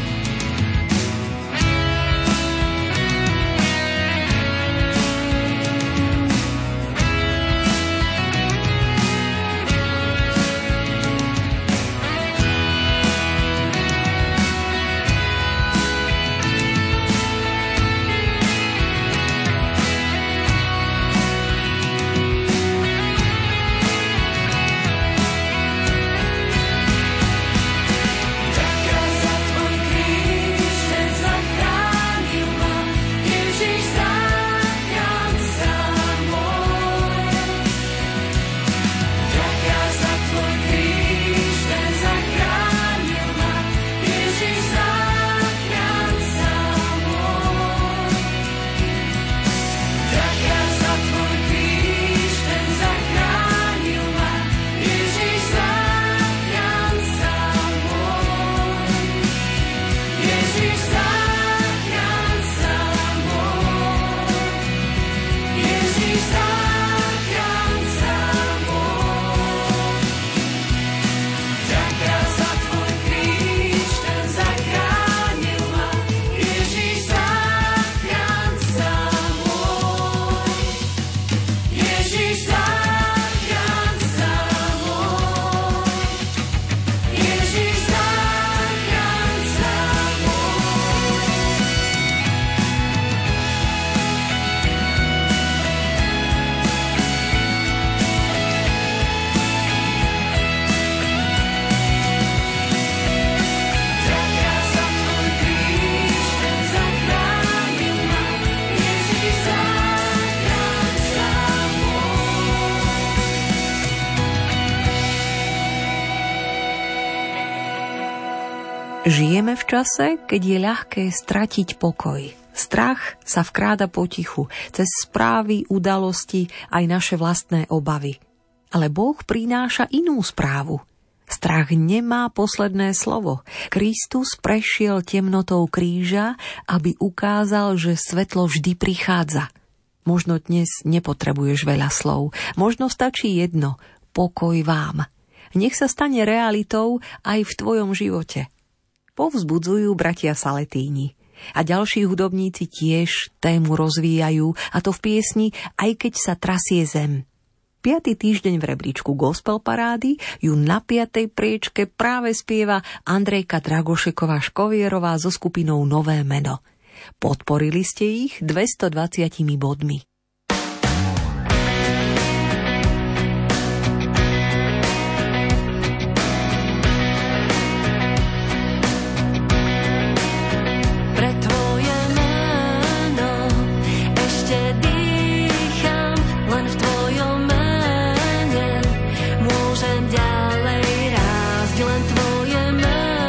B: Žijeme v čase, keď je ľahké stratiť pokoj. Strach sa vkráda potichu, cez správy, udalosti, aj naše vlastné obavy. Ale Boh prináša inú správu. Strach nemá posledné slovo. Kristus prešiel temnotou kríža, aby ukázal, že svetlo vždy prichádza. Možno dnes nepotrebuješ veľa slov, možno stačí jedno – pokoj vám. Nech sa stane realitou aj v tvojom živote. Povzbudzujú bratia Saletíni. A ďalší hudobníci tiež tému rozvíjajú, a to v piesni Aj keď sa trasie zem. Piatý týždeň v rebríčku gospel parády ju na piatej priečke práve spieva Andrejka Dragošeková-Škovierová so skupinou Nové meno. Podporili ste ich dvestodvadsiatimi bodmi.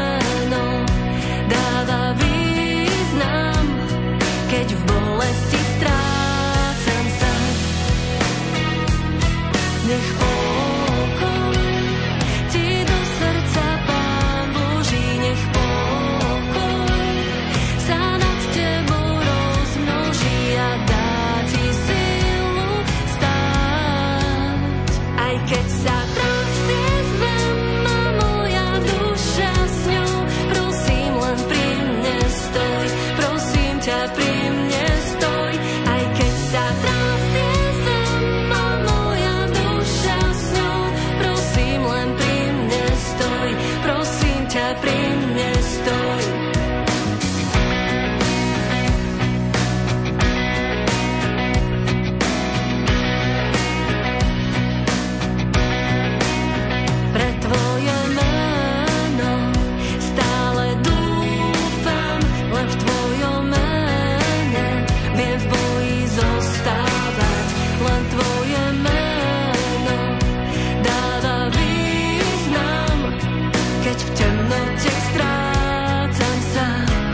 D: Keď v bolesti pri mne stoj. Pre tvoje meno stále dúfam, len v tvojom mene viem v boji zostávať, len tvoje meno dáva význam, keď v temnote strácam sa.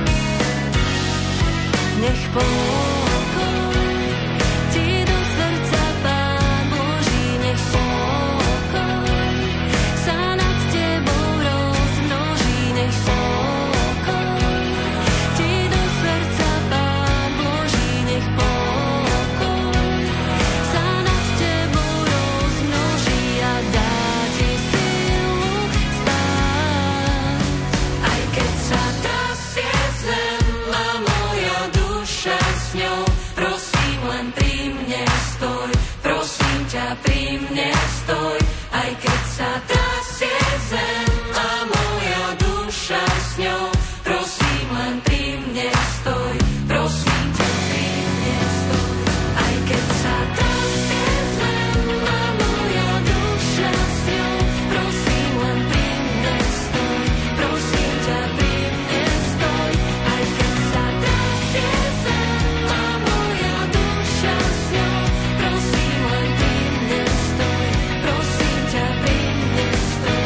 D: Nech pokoj ti do srdca Pán vloží, nech pokoj sa nad tebou rozmnoží, nech pokoj ti do srdca Pán vloží, nech pokoj sa nad tebou rozmnoží a dá ti silu stáť. Aj keď sa trasie zem a moja duša s ňou, prosím, len pri mne stoj, prosím ťa, pri mne stoj. Aj keď sa trasie zem a moja duša s ňou, prosím, len pri mne stoj, prosím ťa, pri mne stoj. Aj keď sa trasie zem a moja duša s ňou, prosím, len pri mne stoj, prosím ťa, pri mne stoj. Aj keď sa trasie zem a moja duša s ňou, prosím, len pri mne stoj, prosím ťa, pri mne stoj.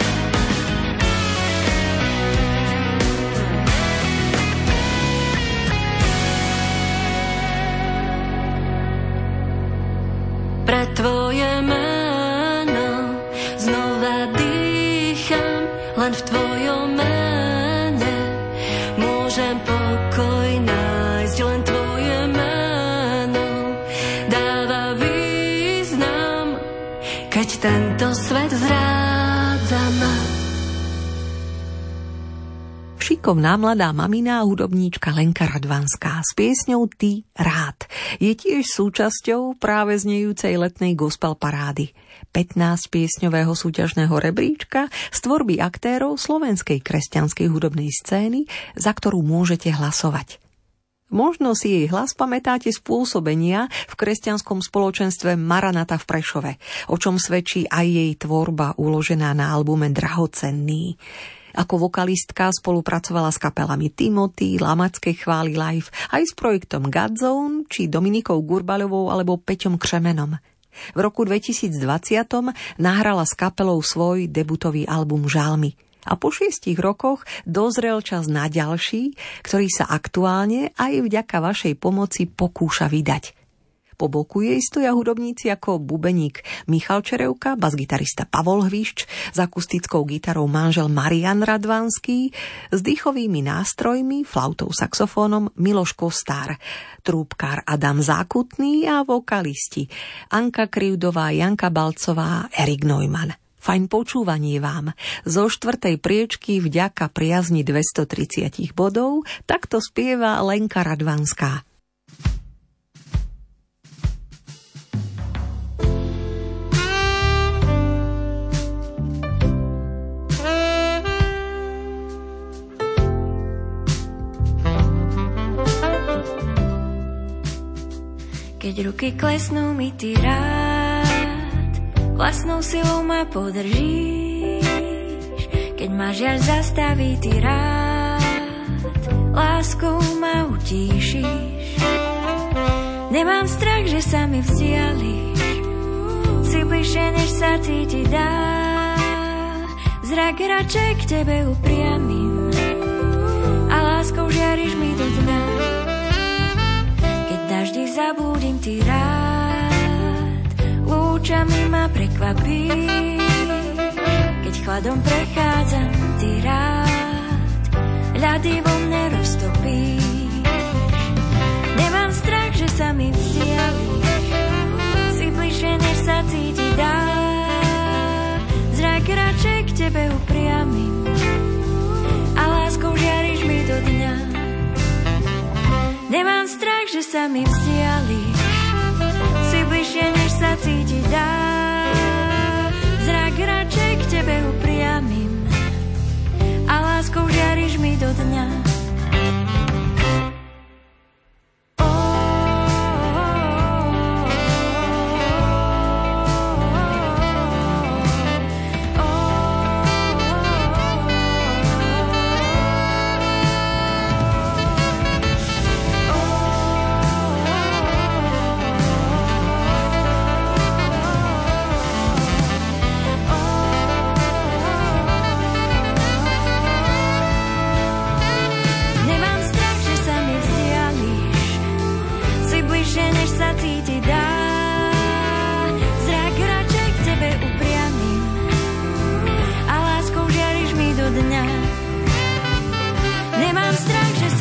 D: Pre tvoje meno znova dýcham, len v tvojom mene môžem pokoj nájsť, len tvoje meno dáva význam, keď tento svet zrádza ma.
B: Šikovná mladá mamina a hudobníčka Lenka Radvanská s piesňou Ty rád je tiež súčasťou práve znejúcej letnej gospel parády. pätnásť piesňového súťažného rebríčka z tvorby aktérov slovenskej kresťanskej hudobnej scény, za ktorú môžete hlasovať. Možno si jej hlas pamätáte z pôsobenia v kresťanskom spoločenstve Maranata v Prešove, o čom svedčí aj jej tvorba uložená na albume Drahocenný. Ako vokalistka spolupracovala s kapelami Timothy, Lamacké chvály live, aj s projektom Godzone, či Dominikou Gurbaľovou alebo Peťom Křemenom. V roku dvetisícdvadsať nahrala s kapelou svoj debutový album Žalmy. A po šiestich rokoch dozrel čas na ďalší, ktorý sa aktuálne aj vďaka vašej pomoci pokúša vydať. Po boku jej stoja hudobníci ako bubeník Michal Čerevka, basgitarista Pavol Hvišč, s akustickou gitarou manžel Marian Radvanský, s dýchovými nástrojmi, flautou, saxofónom Miloš Kostár, trúbkár Adam Zákutný a vokalisti Anka Krivdová, Janka Balcová, Erik Neumann. Fajn počúvanie vám. Zo štvrtej priečky vďaka priazni dvestotridsať bodov takto spieva Lenka Radvanská.
D: Keď ruky klesnú mi ty rád, vlastnou silou ma podržíš. Keď ma žiaľ zastaví ty rád, láskou ma utíšiš. Nemám strach, že sa mi vzdiališ, si bližšie, než sa cíti dá. Zrak radšej k tebe upriamím a láskou žiariš mi do dna. Daždi zabúdim ty rád, lúčami ma prekvapí. Keď chladom prechádzam ty rád, ľady vo mne roztopíš. Nemám strach, že sa mi vzdialíš, si bližšie, než sa cíti dá. Zrak radšej k tebe upriamím a láskou žiariš mi do dňa. Nemám strach, že sa mi vzdialíš, si bližšie, než sa cíti dá. Zrak radšej k tebe upriamím a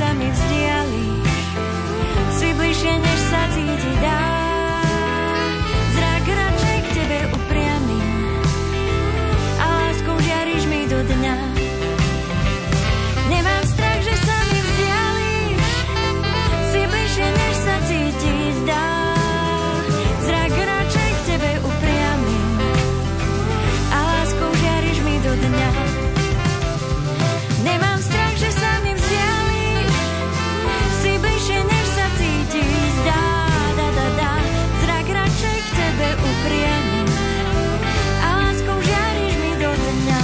D: sa mi vzdialíš, si bližšie, než sa cíti dá. Zrak radšej k tebe upriamím a láskou žiariš mi do dňa. Nemám strach, že sa mi vzdialíš, si bližšie, než sa cítiť dá. Zrak radšej k tebe upriamím a láskou žiariš mi do dňa. Nemám strach, že sa mi vzdialíš, si bližšie, než sa cítiť dá, dá, dá, dá. Zrak radšej k tebe upriamím a láskou žiariš mi do dňa.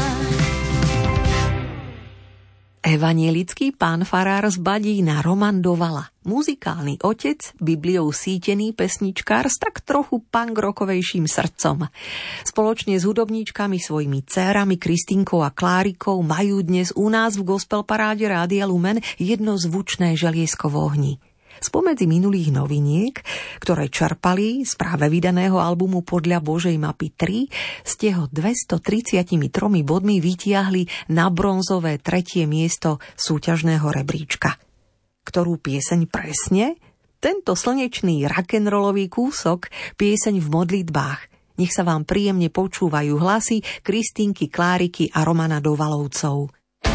B: Evanielický pán farár z Badína Roman Dovala, muzikálny otec, Bibliou sítený pesničkár s tak trochu punk-rockovejším srdcom. Spoločne s hudobníčkami svojimi dcérami Kristinkou a Klárikou majú dnes u nás v gospel paráde Rádia Lumen jedno zvučné želiesko v ohni. Spomedzi minulých noviniek, ktoré čerpali z práve vydaného albumu Podľa Božej mapy tri, ste ho dvestotridsaťtri bodmi vytiahli na bronzové tretie miesto súťažného rebríčka. Ktorú pieseň presne? Tento slnečný rock'n'rollový kúsok, pieseň v modlitbách. Nech sa vám príjemne počúvajú hlasy Kristinky, Kláriky a Romana Dovalovcov.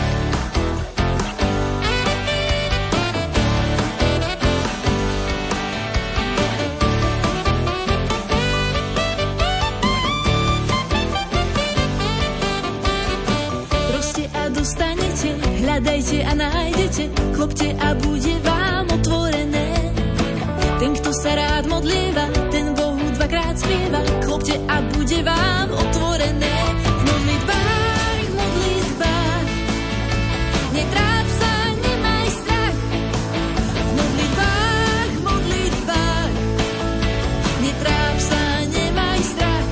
D: Dostanete, hľadajte a nájdete, klopte a bude vám otvorené. Ten, kto sa rád modlieva, ten Bohu dvakrát spieva, klopte a bude vám otvorené. V modlitbách, v modlitbách, netráp sa, nemaj strach. V modlitbách, v modlitbách, netráp sa, nemaj strach.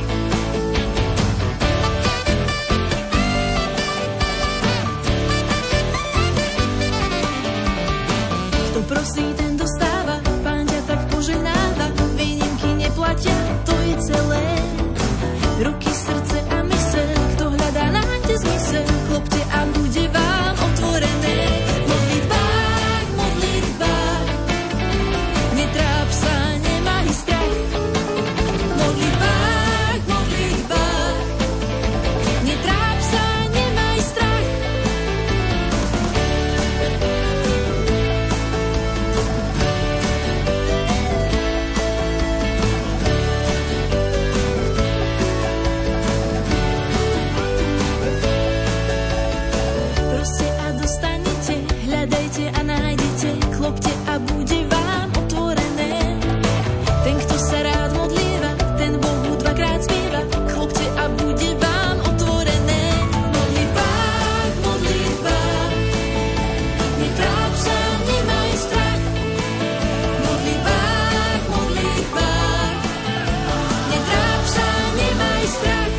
D: Prosí, ten dostáva, Pán ťa tak poženáva, výnimky neplatia, to je celé. Ruky, srdce a myseľ, kto hľadá, nájde zmysel, klopte a bude vám otvorené. V modlitbách, v modlitbách, netráp sa, nemaj strach. V modlitbách, v modlitbách, netráp sa, nemaj strach. A nájdete, klopte a bude vám otvorené. Ten, kto sa rád modlieva, ten Bohu dvakrát spieva, klopte a bude vám otvorené. V modlitbách, v modlitbách, netráp sa, nemaj strach. V modlitbách, v modlitbách, netráp sa, nemaj strach.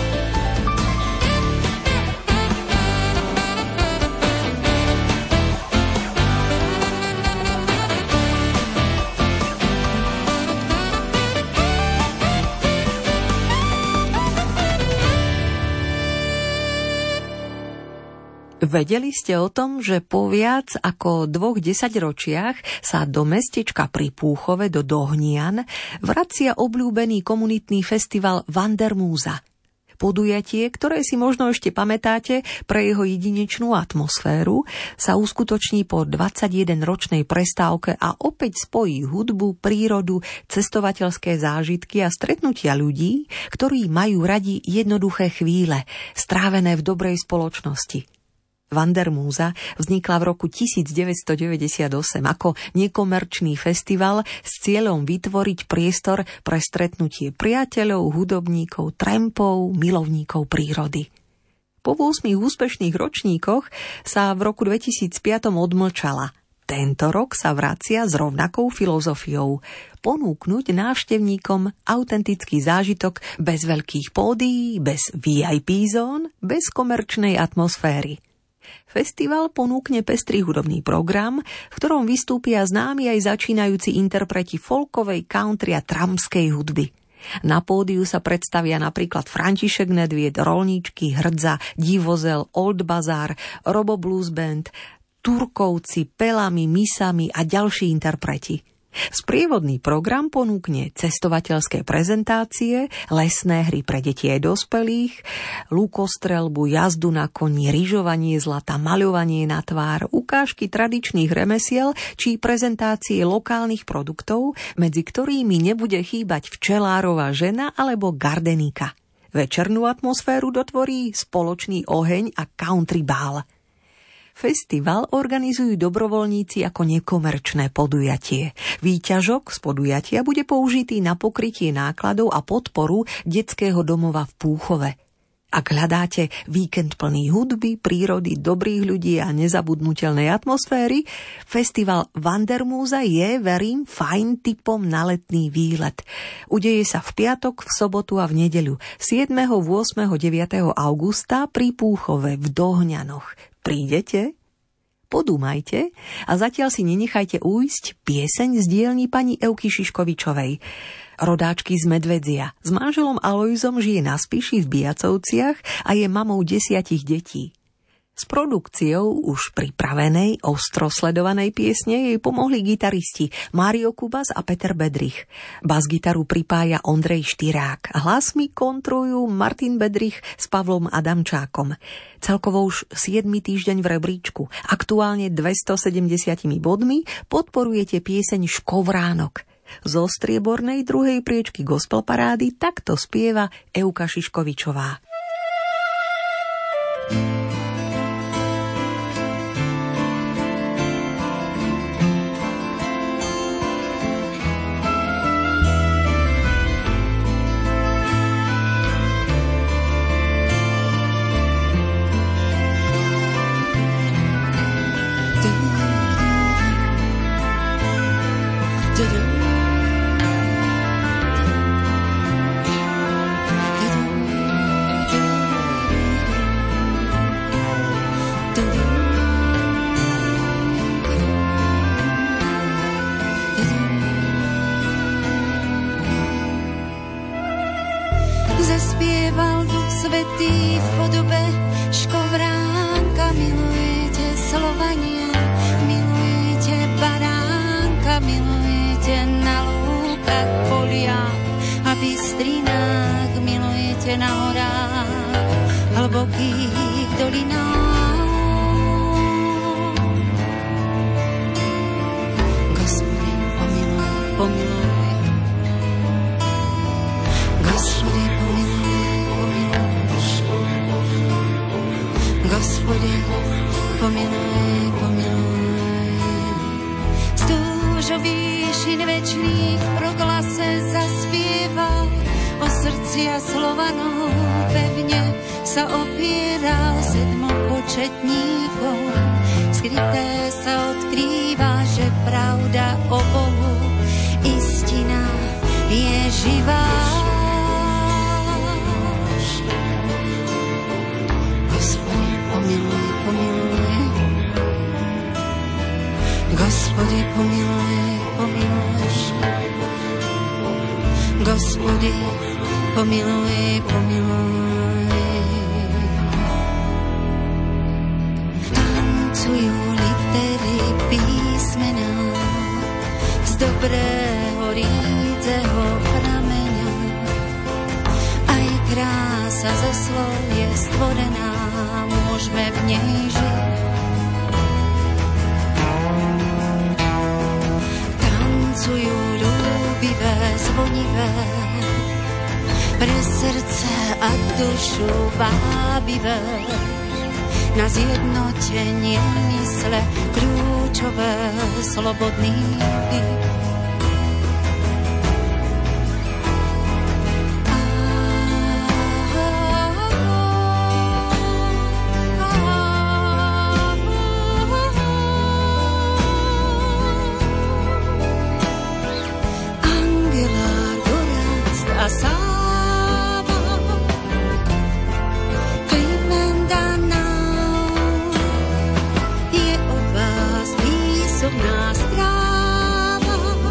B: Vedeli ste o tom, že po viac ako dvoch desaťročiach sa do mestečka pri Púchove do Dohnian vracia obľúbený komunitný festival Wandermúza. Podujatie, ktoré si možno ešte pamätáte pre jeho jedinečnú atmosféru, sa uskutoční po dvadsaťjedenročnej prestávke a opäť spojí hudbu, prírodu, cestovateľské zážitky a stretnutia ľudí, ktorí majú radi jednoduché chvíle, strávené v dobrej spoločnosti. Wandermúza vznikla v roku devätnásťstodeväťdesiatosem ako nekomerčný festival s cieľom vytvoriť priestor pre stretnutie priateľov, hudobníkov, trampov, milovníkov prírody. Po ôsmich úspešných ročníkoch sa v roku dvetisícpäť odmlčala. Tento rok sa vracia s rovnakou filozofiou ponúknuť návštevníkom autentický zážitok bez veľkých pódií, bez vé í pé zón, bez komerčnej atmosféry. Festival ponúkne pestrý hudobný program, v ktorom vystúpia známi aj začínajúci interpreti folkovej, country a trampskej hudby. Na pódiu sa predstavia napríklad František Nedvied, Rolníčky, Hrdza, Divozel, Old Bazar, Robo Blues Band, Turkovci, Pelami, Misami a ďalší interpreti. Sprievodný program ponúkne cestovateľské prezentácie, lesné hry pre deti aj dospelých, lukostrelbu, jazdu na koni, ryžovanie zlata, maľovanie na tvár, ukážky tradičných remesiel či prezentácie lokálnych produktov, medzi ktorými nebude chýbať včelárová žena alebo gardenika. Večernú atmosféru dotvorí spoločný oheň a country bál. Festival organizujú dobrovoľníci ako nekomerčné podujatie. Výťažok z podujatia bude použitý na pokrytie nákladov a podporu detského domova v Púchove. Ak hľadáte víkend plný hudby, prírody, dobrých ľudí a nezabudnutelnej atmosféry, festival Wandermúza je, verím, fajn tipom na letný výlet. Udeje sa v piatok, v sobotu a v nedeľu siedmeho, ôsmeho, deviateho augusta pri Púchove v Dohňanoch. Prídete? Podúmajte a zatiaľ si nenechajte újsť pieseň z dielní pani Evky Šiškovičovej. Rodáčky z Medvedzia. S manželom Alojzom žije na Spiši v Bijacovciach a je mamou desiatich detí. S produkciou už pripravenej, ostro sledovanej piesne jej pomohli gitaristi Mário Kubas a Peter Bedrich. Bas-gitaru pripája Ondrej Štyrák. Hlasmi kontrujú Martin Bedrich s Pavlom Adamčákom. Celkovo už siedmy týždeň v rebríčku. Aktuálne dvestosedemdesiat bodmi podporujete pieseň Škovránok. Zo striebornej druhej priečky gospel parády takto spieva Evka Šiškovičová.
M: Zaspieval Duch Svätý v podobe škovránka, milujete Slovanie, milujete baránka, milujete na lúkach, poliach a bystrinách, milujete na horách, hlbokých dolinách. Gospodи, pomiluj, pomiluj. Gospodi, pomiluj, pomiluj. Stúž o výšin večných proglase zaspieval, o srdcia Slovanov pevne sa opieral sedmopočetníkov. Skryté sa odkrýva, že pravda o Bohu, istina je živá. Pomiluj, pomiluj. Gospodi, pomiluj, pomiluj. Gospodi, pomiluj, pomiluj. Tancujú litery písmena z dobrého rídzeho prameňa. Aj krása zo slov je stvorená, môžeme v nej žiť. Tancujú ľúbivé, zvonivé, pre srdce a dušu vábivé, na zjednotenie mysle kľúčové, slobodný byt.
N: Nás stráva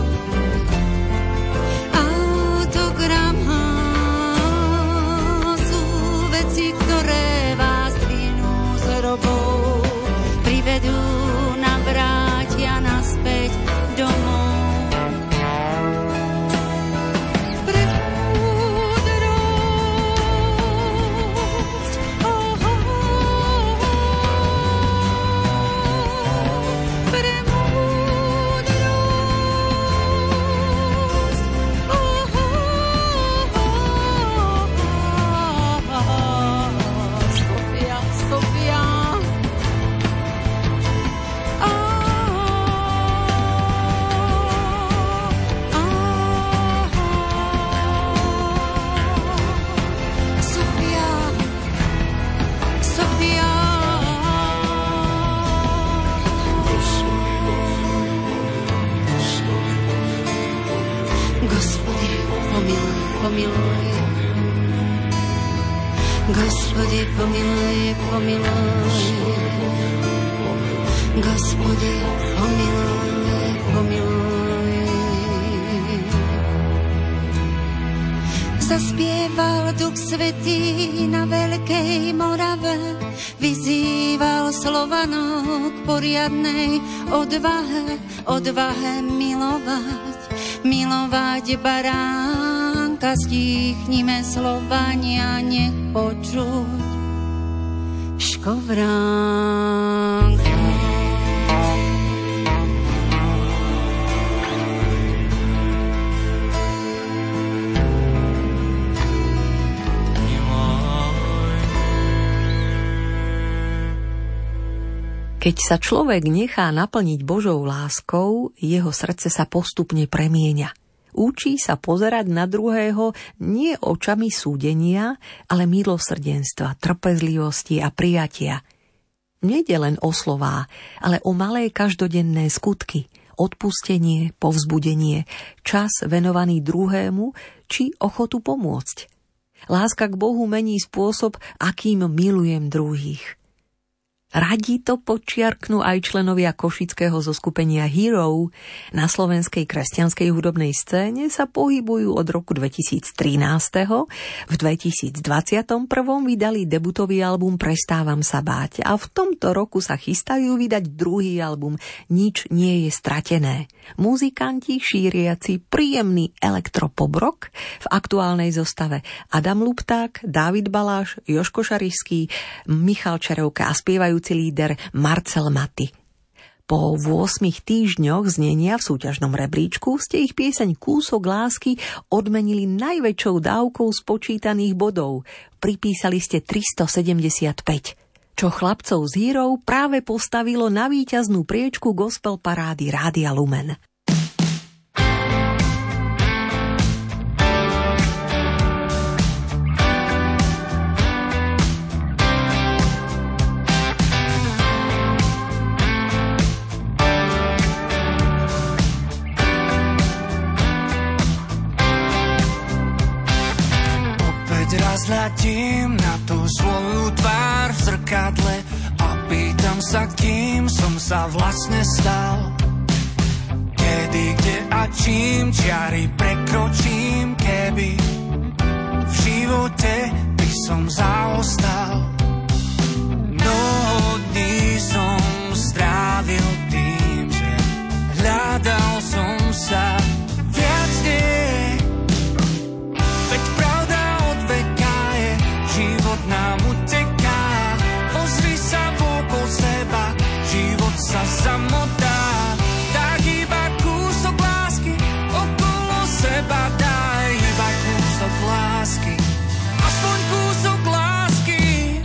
M: pomiluj. Gospode, pomiluj, pomiluj. Zaspieval Duch Svätý na Veľkej Morave, vyzýval Slovanov k poriadnej odvahe, odvahe milovať, milovať baránka, stíchnime Slovania, nech počuť škovránka.
B: Keď sa človek nechá naplniť Božou láskou, jeho srdce sa postupne premieňa. Učí sa pozerať na druhého nie očami súdenia, ale milosrdenstva, trpezlivosti a prijatia. Nejde len o slová, ale o malé každodenné skutky, odpustenie, povzbudenie, čas venovaný druhému či ochotu pomôcť. Láska k Bohu mení spôsob, akým milujem druhých. Radi to podčiarknú aj členovia košického zoskupenia Hero. Na slovenskej kresťanskej hudobnej scéne sa pohybujú od roku dvetisíctrinásť. V dvetisícdvadsaťjeden vydali debutový album Prestávam sa báť a v tomto roku sa chystajú vydať druhý album Nič nie je stratené. Muzikanti šíriaci príjemný elektropop-rock v aktuálnej zostave Adam Lupták, Dávid Baláš, Jožko Šarišský, Michal Čerevka a spievajú líder Marcel Maty. Po ôsmich týždňoch znenia v súťažnom rebríčku ste ich pieseň Kúsok lásky odmenili najväčšou dávkou spočítaných bodov. Pripísali ste tristosedemdesiatpäť, čo chlapcov z Hero práve postavilo na víťaznú priečku gospel parády Rádia Lumen.
N: Zhľadím na tú svoju tvár v zrkadle a pýtam sa, kým som sa vlastne stal. Kedy, kde a čím čiary prekročím, keby v živote by som zaostal. Mnoho dní som strávil tým, že hľadal som sa viac nie. Veď pravda od veka je, život nám uteká. Pozri sa vokol seba, život sa zamotá. Tak iba kúsok lásky okolo seba daj, iba kúsok lásky, aspoň kúsok lásky.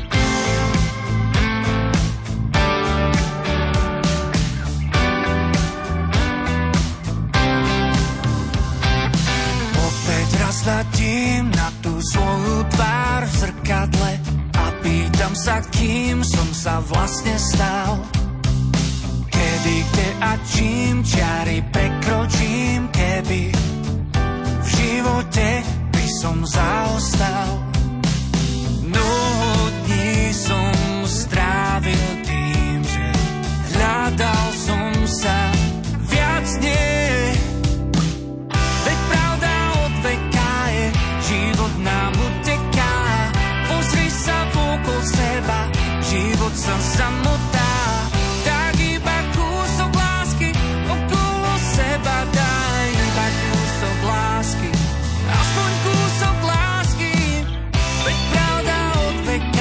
N: Opäť raz hľadím na tú svoju tvár v zrkadle a pýtam sa, kým som sa vlastne stal. Kedy, kde a čím čiary prekročím, keby v živote by som zaostal. Mnoho dní som strávil tým, že hľadal som sa viac nie. Veď pravda od veka je, život nám uteká. Pozri sa vokol seba, život sa zamotá. Tak iba kúsok lásky okolo seba daj, iba kúsok lásky, aspoň kúsok lásky. Veď pravda od veka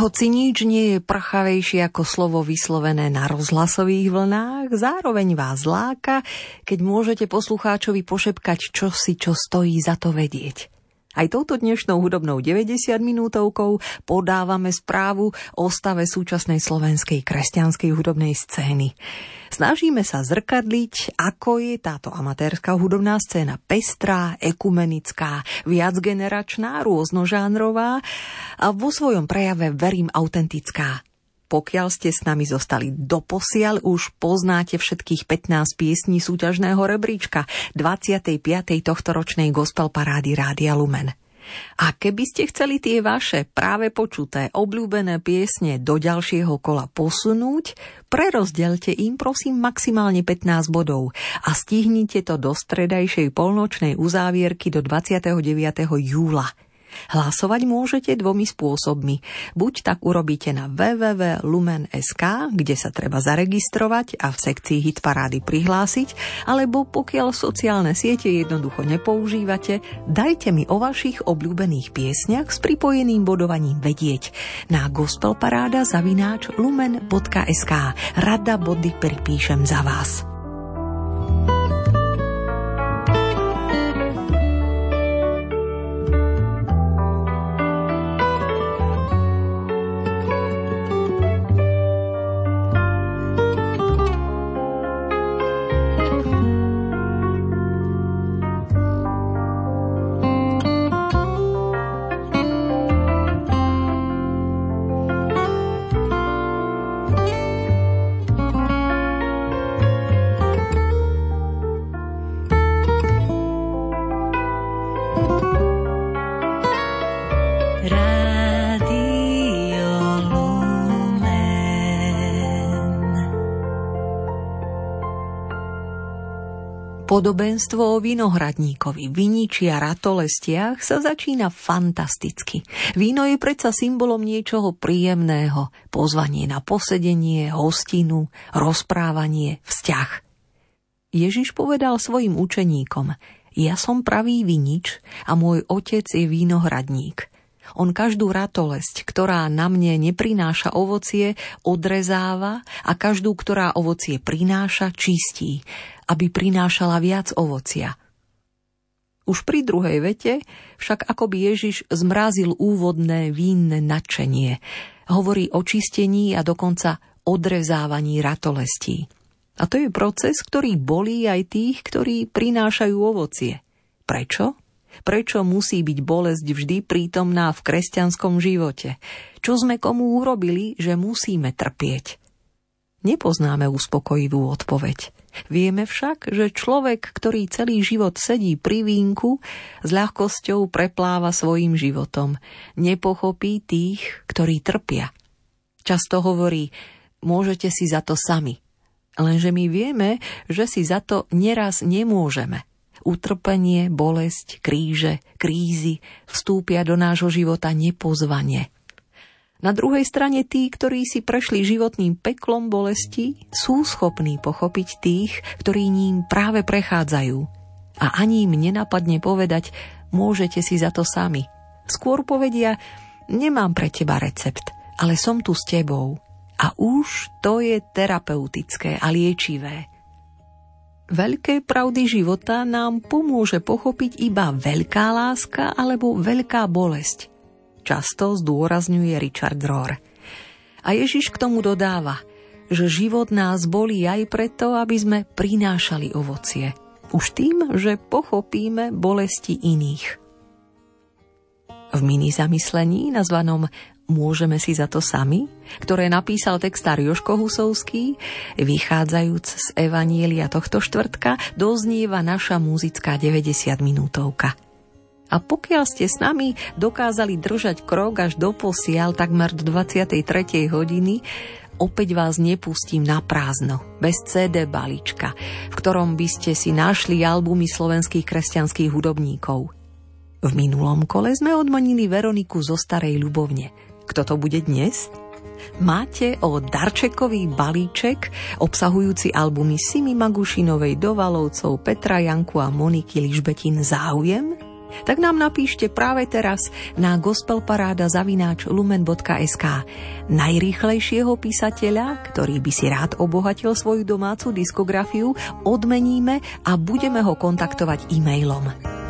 B: Hoci nič nie je prchavejšie ako slovo vyslovené na rozhlasových vlnách, zároveň vás láka, keď môžete poslucháčovi pošepkať čosi, čo stojí za to vedieť. Aj touto dnešnou hudobnou deväťdesiatminútovkou podávame správu o stave súčasnej slovenskej kresťanskej hudobnej scény. Snažíme sa zrkadliť, ako je táto amatérska hudobná scéna pestrá, ekumenická, viacgeneračná, rôznožánrová a vo svojom prejave, verím, autentická. Pokiaľ ste s nami zostali doposiaľ, už poznáte všetkých pätnásť piesní súťažného rebríčka dvadsiatej piatej tohtoročnej gospel parády Rádia Lumen. A keby ste chceli tie vaše práve počuté obľúbené piesne do ďalšieho kola posunúť, prerozdelte im prosím maximálne pätnásť bodov a stihnite to do stredajšej polnočnej uzávierky do dvadsiateho deviateho júla. Hlasovať môžete dvomi spôsobmi. Buď tak urobíte na w w w bodka lumen bodka es ka, kde sa treba zaregistrovať a v sekcii hitparády prihlásiť, alebo pokiaľ sociálne siete jednoducho nepoužívate, dajte mi o vašich obľúbených piesňach s pripojeným bodovaním vedieť na gospelparáda zavináč lumen bodka es ka. Rada body pripíšem za vás. Podobenstvo o vinohradníkovi, viniči a ratolestiach sa začína fantasticky. Víno je predsa symbolom niečoho príjemného, pozvanie na posedenie, hostinu, rozprávanie, vzťah. Ježiš povedal svojim učeníkom: ja som pravý vinič a môj otec je vinohradník. On každú ratolesť, ktorá na mne neprináša ovocie, odrezáva a každú, ktorá ovocie prináša, čistí, aby prinášala viac ovocia. Už pri druhej vete však akoby Ježiš zmrazil úvodné vínne nadšenie. Hovorí o čistení a dokonca odrezávaní ratolestí. A to je proces, ktorý bolí aj tých, ktorí prinášajú ovocie. Prečo? Prečo musí byť bolesť vždy prítomná v kresťanskom živote? Čo sme komu urobili, že musíme trpieť? Nepoznáme uspokojivú odpoveď. Vieme však, že človek, ktorý celý život sedí pri vínku, s ľahkosťou prepláva svojim životom. Nepochopí tých, ktorí trpia. Často hovorí: môžete si za to sami. Lenže my vieme, že si za to neraz nemôžeme. Utrpenie, bolesť, kríže, krízy vstúpia do nášho života nepozvane. Na druhej strane tí, ktorí si prešli životným peklom bolesti, sú schopní pochopiť tých, ktorí ním práve prechádzajú. A ani im nenapadne povedať: môžete si za to sami. Skôr povedia: nemám pre teba recept, ale som tu s tebou. A už to je terapeutické a liečivé. Veľké pravdy života nám pomôže pochopiť iba veľká láska alebo veľká bolesť. Často zdôrazňuje Richard Rohr. A Ježiš k tomu dodáva, že život nás bolí aj preto, aby sme prinášali ovocie. Už tým, že pochopíme bolesti iných. V mini zamyslení nazvanom Môžeme si za to sami, ktoré napísal textár Jožko Husovský, vychádzajúc z Evanielia tohto štvrtka, doznieva naša muzická deväťdesiatminútovka. A pokiaľ ste s nami dokázali držať krok až do posiaľ takmer do dvadsiatej tretej hodiny, opäť vás nepustím na prázdno, bez cé dé balíčka, v ktorom by ste si našli albumy slovenských kresťanských hudobníkov. V minulom kole sme odmanili Veroniku zo Starej Ľubovne. Kto to bude dnes? Máte o darčekový balíček obsahujúci albumy Simi Magušinovej, Dovalovcov, Petra Janku a Moniky Ližbetín záujem? Tak nám napíšte práve teraz na gospelparáda zavináč lumen bodka es ká najrýchlejšieho písateľa, ktorý by si rád obohatil svoju domácu diskografiu, odmeníme a budeme ho kontaktovať e-mailom.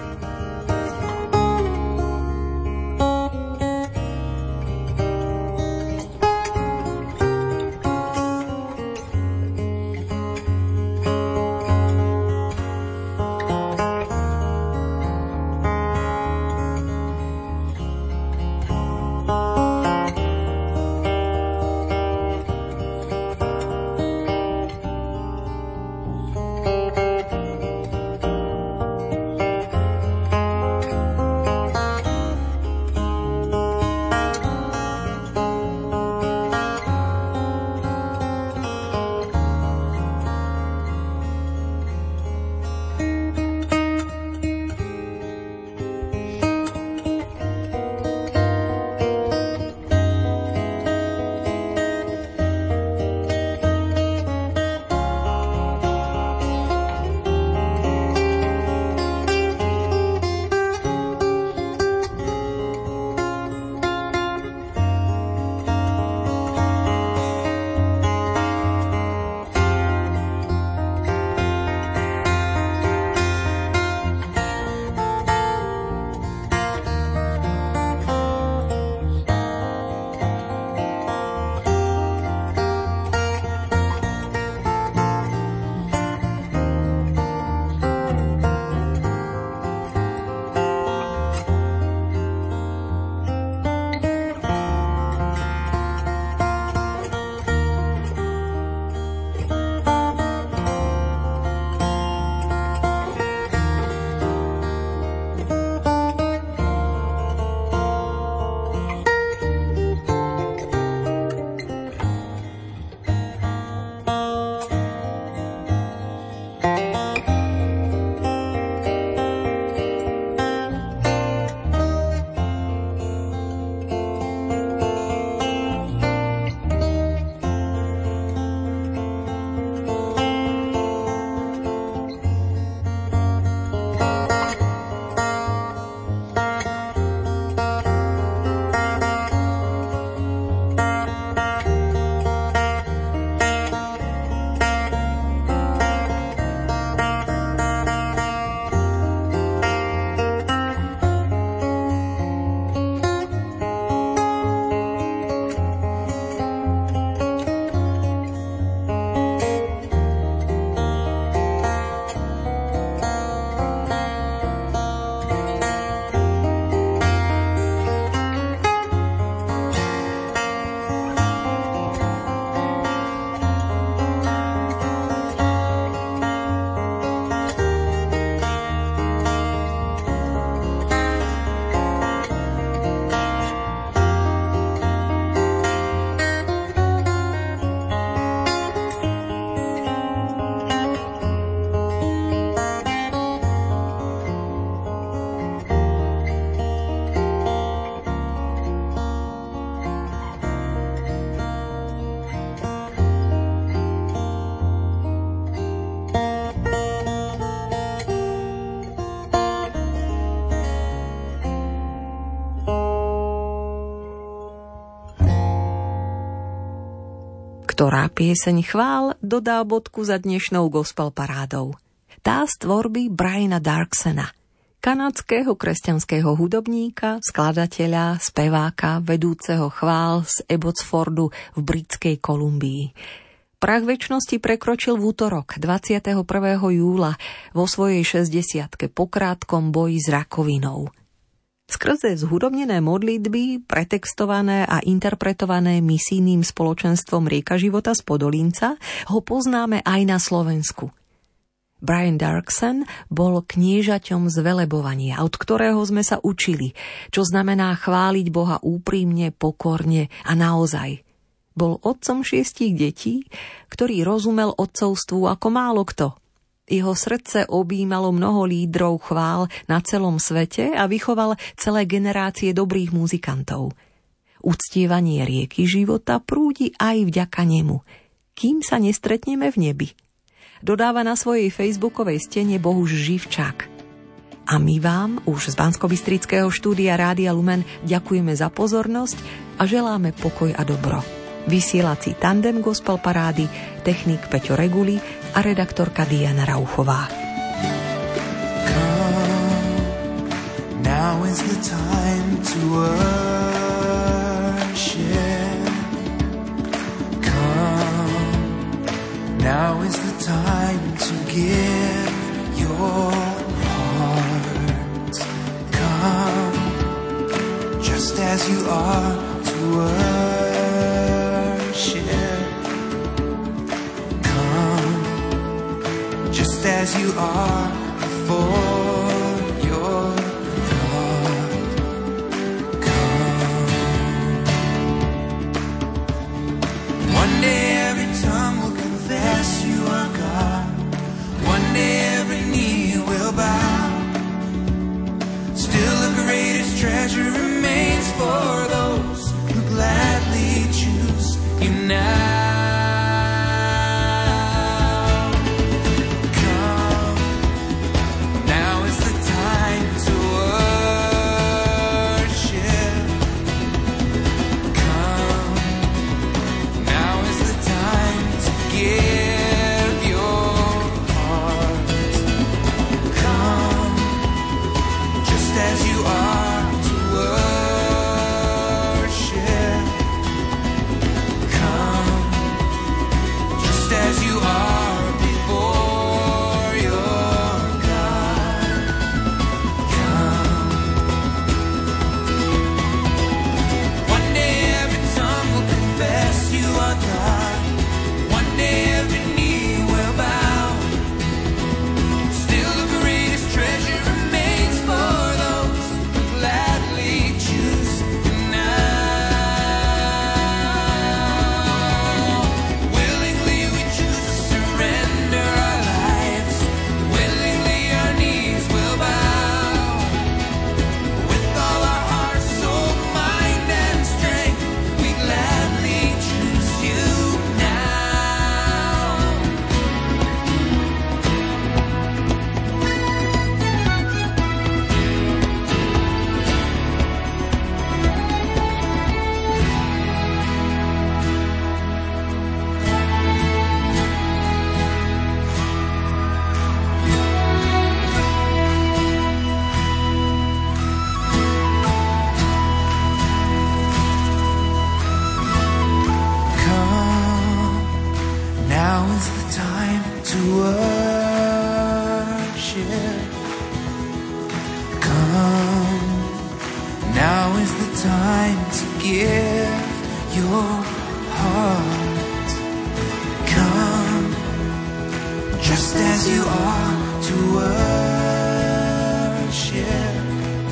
B: Ktorá pieseň chvál dodá bodku za dnešnou gospel parádou. Tá z tvorby Briana Darksena, kanadského kresťanského hudobníka, skladateľa, speváka, vedúceho chvál z Abbotsfordu v britskej Kolumbii. Prah večnosti prekročil v útorok dvadsiateho prvého júla vo svojej šesťdesiatke po krátkom boji s rakovinou. Skrze zhudobnené modlitby, pretextované a interpretované misijným spoločenstvom Rieka života z Podolínca, ho poznáme aj na Slovensku. Brian Darksen bol kniežaťom z velebovania, od ktorého sme sa učili, čo znamená chváliť Boha úprimne, pokorne a naozaj. Bol otcom šiestich detí, ktorý rozumel otcovstvu ako málo kto. Jeho srdce objímalo mnoho lídrov chvál na celom svete a vychoval celé generácie dobrých muzikantov. Uctievanie rieky života prúdi aj vďaka nemu, kým sa nestretneme v nebi. Dodáva na svojej facebookovej stene Bohuž Živčák. A my vám už z Banskobystrického štúdia Rádia Lumen ďakujeme za pozornosť a želáme pokoj a dobro. Vysielací tandem Gospel Parády, technik Peťo Reguli a redaktorka Diana Rauchová.
E: Now is the time to worship. Come. Now is the time to give your heart. Come, just as you are to worship. Come, just as you are before. Treasure remains for those who gladly choose you now. Come, now is the time to worship. Come, now is the time to give your heart. Come, just as you are.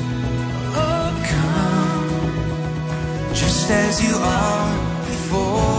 E: As you are before